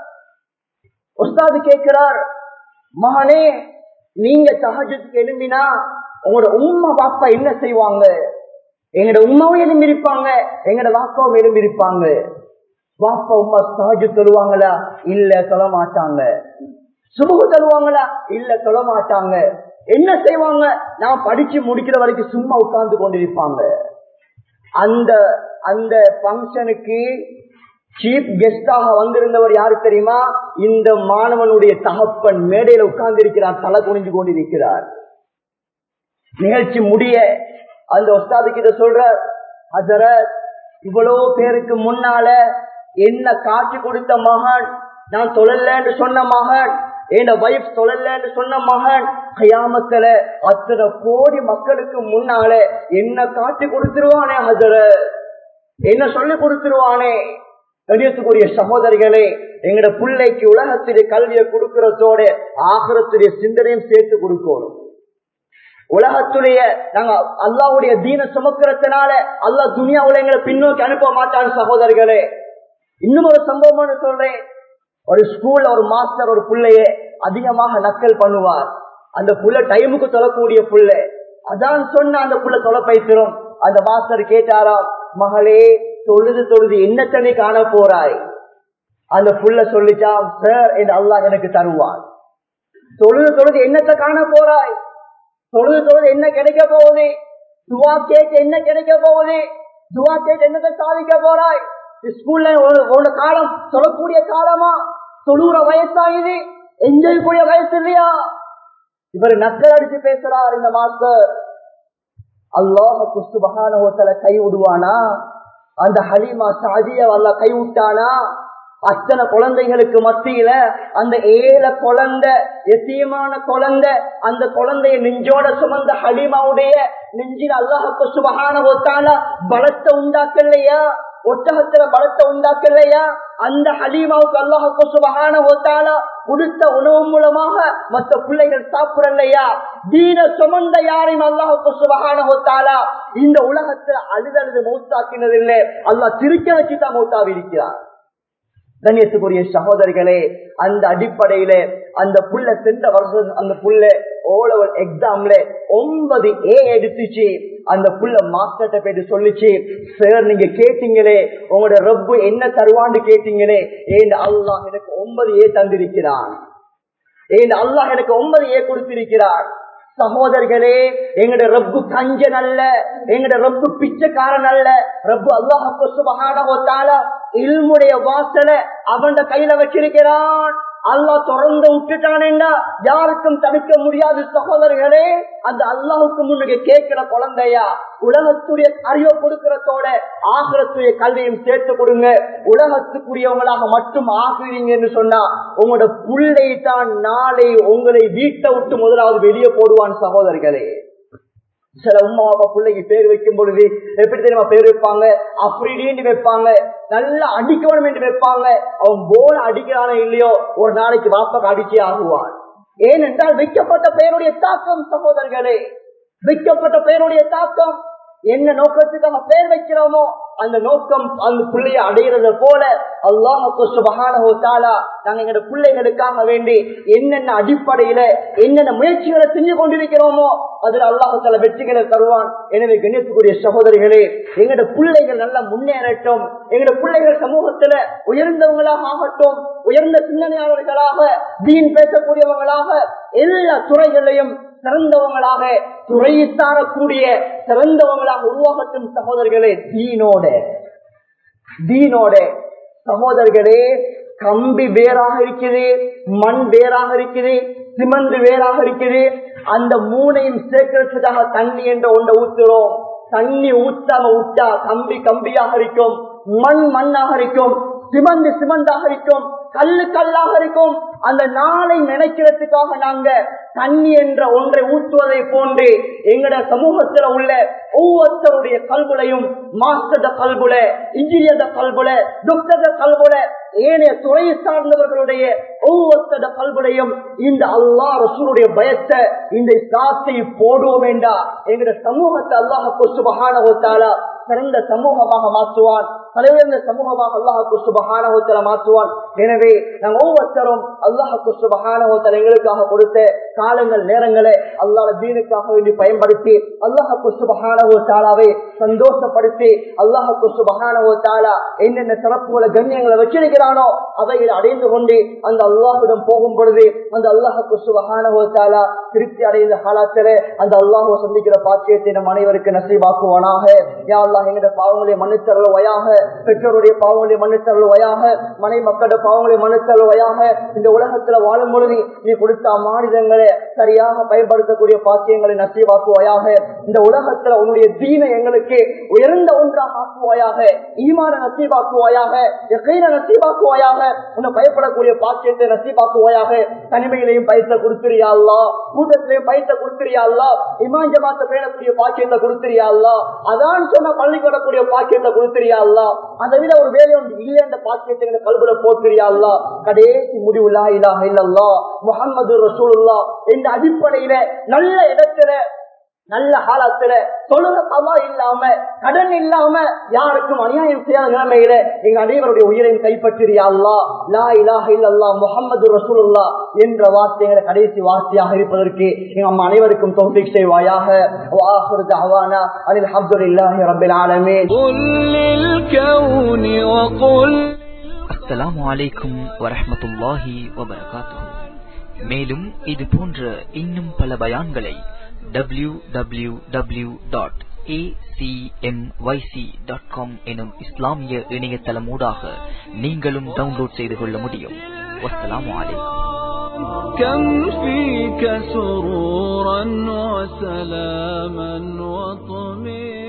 உஸ்தாது கேட்கிறார், மகனே நீங்க தஹஜ்ஜுதுக்கு எழும்பினா உங்களோட உம்மா பாப்பா என்ன செய்வாங்க? எங்கட உம்மாவும் எழும்பிருப்பாங்க, எங்கட வாப்பாவும் எழும்பிருப்பாங்க. வாப்பா உம்மா தஹஜ்ஜுத் தொழுவாங்களா? இல்ல சொல்ல மாட்டாங்க. சுபஹு தொழுவாங்களா? இல்ல சொல்ல மாட்டாங்க. என்ன செய்வாங்க? நான் படிச்சு முடிக்கிற வரைக்கும் சும்மா உட்கார்ந்து கொண்டிருப்பாங்க. அந்த அந்த பங்கனுக்கு சீஃப் கெஸ்டாக வந்திருந்தவர் யாரு தெரியுமா? இந்த மாணவனுடைய தகப்பன் மேடையில உட்கார்ந்து இருக்கிறார், தலை குனிஞ்சு கொண்டிருக்கிறார். நிகழ்ச்சி முடிய அந்த உஸ்தாது கிட்ட சொல்ற, ஹஜரத் இவ்வளவு பேருக்கு முன்னால என்ன காட்சி கொடுத்த மகன், நான் தொழலன்னு சொன்ன மகன், என் வைஃப் தொழலன்னு சொன்ன மகன், கயாமத்துல அத்தனை கோடி மக்களுக்கு முன்னால என்ன காட்சி கொடுத்துருவானே ஹஜரத், என்ன சொல்லி கொடுத்துருவானே. கணியத்துக்குரிய சகோதரிகளே, எங்கட பிள்ளைக்கு உலகத்துடைய கல்வியை கொடுக்கிறதோட ஆகிரத்துடைய சிந்தனையும் சேர்த்து கொடுக்கணும். உலகத்துடைய நாங்க அல்லாஹ்வுடைய தீன சுமக்கிறதுனால அல்லாஹ் துனியாவுல எங்களை பின்னோக்கி அனுப்ப மாட்டான் சகோதரர்களே. இன்னும் ஒரு சம்பவம் சொல்றேன். ஒரு ஸ்கூல்ல ஒரு மாஸ்டர் ஒரு பிள்ளைய அதிகமாக நக்கல் பண்ணுவார். அந்த புள்ள டைமுக்கு தொழக்கூடிய புள்ள, அதான் சொன்ன அந்த புள்ள தொலை பைத்திரும். அந்த மாஸ்டர் கேட்டாராம், மகளே தொழுது தொழுது என்னத்தனை காண போறாய்? அந்த புள்ள சொல்லிச்சான், சார் என்று அல்லாஹ் எனக்கு தருவான். தொழுது தொழுது என்னத்தை காண போறாய்? தொழுது தொழுது என்ன கிடைக்க போகுது? துவா கேட்டு என்ன கிடைக்க போகுது? துவா கேட்டு என்னத்தை சாதிக்க போறாய்? ஸ்கூல்ல ஒரு காலம் சொல்லக்கூடிய காலமா? தொழுற வயசாகுது, என்ஜாய் கூடிய வயசு இல்லையா? இவர் நக்கல் அடிச்சு பேசுறார் இந்த மாஸ்டர். அல்லாஹ் சுப்ஹானஹு வ தஆலா கை விடுவானா? அந்த ஹலீமா சாதியா அல்லாஹ் கை விட்டானா? அத்தனை குழந்தைகளுக்கு மத்தியில அந்த ஏழை குழந்தை, எத்தீமான குழந்தை, அந்த குழந்தைய நெஞ்சோட சுமந்த ஹலீமாவுடைய நெஞ்சில் அல்லாஹ் சுப்ஹானஹு வ தஆலா பலத்தை உண்டாக்கலையா? ஒட்டகத்துல பலத்தை உண்டாக்கலையா? அந்த ஹலீமாவுக்கு அல்லாஹ் சுப்ஹானஹு வ தஆலா கொடுத்த உணவு மூலமாக மற்ற பிள்ளைகள் சாப்பிடலையா? தீன சுமந்த யாரையும் அல்லாஹ் சுப்ஹானஹு வ தஆலா இந்த உலகத்துல அழுதழுது மௌத்தாக்கினதில்லை, அல்லாஹ் திருக்க வச்சுதான் மௌத்தாவி இருக்கிறார். கண்ணியத்துக்குரிய சகோதரிகளே, அந்த அடிப்படையில அந்த புள்ள சென்ற வருஷம் அந்த புள்ள ஓ லெவல் எக்ஸாம்ல ஒன்பது ஏ எடுத்துச்சு. அந்த புள்ள மாஸ்டர்ட்ட போயிட்டு சொல்லிச்சு, சார் நீங்க கேட்டீங்களே உங்களோட ரப்பு என்ன தருவான்னு கேட்டீங்களே, ஏன் அல்லாஹ் எனக்கு ஒன்பது ஏ தந்திருக்கிறான், ஏன் அல்லாஹ் எனக்கு ஒன்பது ஏ கொடுத்திருக்கிறார். சகோதரர்களே, எங்கட ரப்பு கஞ்சன் அல்ல, எங்கட ரப்பு பிச்சைக்காரன் அல்ல. ரப்பு அல்லாஹ் சுப்ஹானஹு வ தஆலா இல்முடைய வாசலை அவன் கையில வச்சிருக்கிறான். அல்லாஹ் திறந்து விட்டுட்டானேண்டா யாருக்கும் தடுக்க முடியாது. சகோதரர்களே, அந்த அல்லாஹுக்கு முன்னுக்கு கேட்கிற குழந்தையா உலகத்துடைய அறிவை கொடுக்கிறதோட ஆகிரத்துடைய கல்வியும் சேர்த்து கொடுங்க. உலகத்துக்குரியவங்களாக மட்டும் ஆகிறீங்கன்னு சொன்னா உங்களோட புள்ளை தான் நாளை உங்களை வீட்டை விட்டு முதலாவது வெளியே போடுவான். சகோதரர்களே, சில உம்மா அப்பா பிள்ளைக்கு பேர் வைக்கும் பொழுது எப்படி தெரியுமா பேர் வைப்பாங்க? அப்படின்னு வைப்பாங்க. நல்லா அடிக்கணும் என்று வைப்பாங்க. அவன் போல அடிக்கிறானோ இல்லையோ ஒரு நாளைக்கு வாப்பாக்கு அடிச்சே ஆகுவான். ஏனென்றால் வைக்கப்பட்ட பெயருடைய தாக்கம் சகோதரர்களே, வைக்கப்பட்ட பெயருடைய தாக்கம். என்ன நோக்கத்துக்காக பெயர் வைக்கிறோமோ அந்த நோக்கம் அந்த பிள்ளையை அடையிறத போல அல்லாஹ் சுப்ஹானஹு வ தஆலா நாங்க எங்க பிள்ளைகளுக்காக வேண்டி என்னென்ன அடிப்படையில என்னென்ன முயற்சிகளை செஞ்சு கொண்டிருக்கிறோமோ அதுல அல்லாஹ் தஆலா வெற்றிகளை தருவான். எனவே கண்ணியத்துக்குரிய சகோதரிகளே, எங்கட பிள்ளைகள் நல்லா முன்னேறட்டும். எங்கட பிள்ளைகள் சமூகத்துல உயர்ந்தவங்களாக ஆகட்டும், உயர்ந்த சிந்தனையாளர்களாக, தீன் பேசக்கூடியவங்களாக, எல்லா துறைகளையும் சிறந்தவங்களாக, துறையை சாரக்கூடிய சிறந்தவங்களாக உருவாகட்டும். சகோதரர்களே, தீனோட தீனோட சகோதரர்களே, கம்பி வேறாக இருக்குது, மண் வேறாக இருக்குது, சிமெண்ட் வேறாக இருக்குது. அந்த மூணையும் சேர்க்கிறதுக்காக தண்ணி என்ற ஒன்றை ஊத்துறோம். தண்ணி ஊத்தாம விட்டா கம்பி கம்பியாக இருக்கும், மண் மண்ணாக இருக்கும், சிமெண்ட் சிமெண்டாக இருக்கும், கல்லு கல்லாக இருக்கும். அந்த நாளை நினைக்கிறதுக்காக நாங்க தண்ணி என்ற ஒன்றை ஊற்றுவதை போன்று எங்கட சமூகத்தில் உள்ள ஒவ்வொருத்தருடைய கல்புலையும் மாஸ்டர் கல்புல, இன்ஜினியர் கல்புல, டாக்டர் கல்புல, ஏனைய துறையை சார்ந்தவர்களுடைய ஒவ்வொருத்தர கல்புலையும் இந்த அல்லாஹ் ரசூலுடைய பயத்தை, இந்த இஸ்லாத்தை போடுவோம் என்றா எங்கட சமூகத்தை அல்லாஹ் சுப்ஹானஹு வ தஆலா சிறந்த சமூகமாக மாற்றுவான், தலைவர்ந்த சமூகமாக அல்லாஹ் சுப்ஹானஹு வ தஆலா மாற்றுவான். எனவே நாங்கள் ஒவ்வொருத்தரும் அல்லாஹ் சுப்ஹானஹு வ தஆலா எங்களுக்காக கொடுத்த காலங்கள் நேரங்களை அல்லாஹ் தீனுக்காக வேண்டி பயன்படுத்தி அல்லாஹ் சுப்ஹானஹு வ தஆலாவை சந்தோஷப்படுத்தி அல்லாஹ் சுப்ஹானஹு வ தஆலா என்னென்ன சிறப்புகளை கண்ணியங்களை வச்சிருக்கிறானோ அவைகளை அடைந்து கொண்டு அந்த அல்லாஹ்விடம் போகும் பொழுது அந்த அல்லாஹ் சுப்ஹானஹு வ தஆலா திருப்தி அடைந்த காலத்திலே அந்த அல்லாஹ்வை சந்திக்கிற பாக்கியத்தை நம் அனைவருக்கு நசீபாக்குவானாக. யா அல்லாஹ் எங்களுடைய பாவங்களை மன்னித்தருள்வாயாக, பெற்றோருடைய பாவங்களை மன்னித்தருள்வாயாக, மனை மக்களுடைய பாவங்களை மன்னித்தருள்வாயாக. இந்த உலகத்துல வாழும் பொழுது நீ கொடுத்த மாநிலங்களை சரியாக பயன்படுத்தக்கூடிய பாக்கியங்களை நசீவாக்குவாயாக. இந்த உலகத்துல உன்னுடைய தீனை எங்களுக்கு உயர்ந்த ஒன்றாக ஆக்குவாயாக, ஈமான நசீவாக்குவாயாக, யகீன நசீவாக்குவாயாக, உன்னை பயப்படக்கூடிய பாக்கியத்தை நசீவாக்குவாயாக. தனிமையிலையும் பயிற்ச கொடுத்துறியா அல்லாஹ், கூட்டத்திலையும் பயிற்ச கொடுத்துறியா அல்லாஹ், இமாம் ஜமாத்தை பேணக்கூடிய பாக்கியத்தை கொடுத்துறியா அல்லாஹ், அதான் சொன்ன பள்ளி கொடக்கூடிய பாக்கியத்தை கொடுத்துறியா அல்லாஹ், அதை விட ஒரு வேலை ஒன்று இல்லை என்ற பாக்கியத்தை எங்க கல்வில போட்டுறியா அல்லாஹ். கடைசி முடிவு லா இலாஹ இல்லல்லாஹ் முஹம்மது ரசூலுல்லாஹ் என்ற அடிப்படையில நல்ல இடத்துல நல்ல காலத்துல தொழுக கவா இல்லாம கடன் இல்லாம யாருக்கும் அநியாயம் செய்யாத நிலைமையில எங்க அனைவருடைய உயிரையும் கைப்பற்றியா அல்லாஹ். லா இலாஹ இல்லல்லாஹ் முஹம்மது ரசூலுல்லாஹ் என்ற வார்த்தைகளை கடைசி வார்த்தையாக இருப்பதற்கு எங்க அம்மா அனைவருக்கும் தௌஃபீக் செய்வாயாக. வ ஆகிரு தஅவானா அனில் ஹம்துலில்லாஹி ரப்பில் ஆலமீன். குல் லில் கௌனி வ குல் அஸ்ஸலாமு அலைக்கும் வரஹ்மத்துல்லாஹி வ பரகாத்துஹு. மேலும் இது போன்ற இன்னும் பல பயான்களை W W W dot A C M Y C dot com எனும் இஸ்லாமிய இணையதளமூடாக நீங்களும் டவுன்லோட் செய்து கொள்ள முடியும். வஸ்ஸலாமு அலைக்கும். كم فيك سرورا وسلاما وطمئنا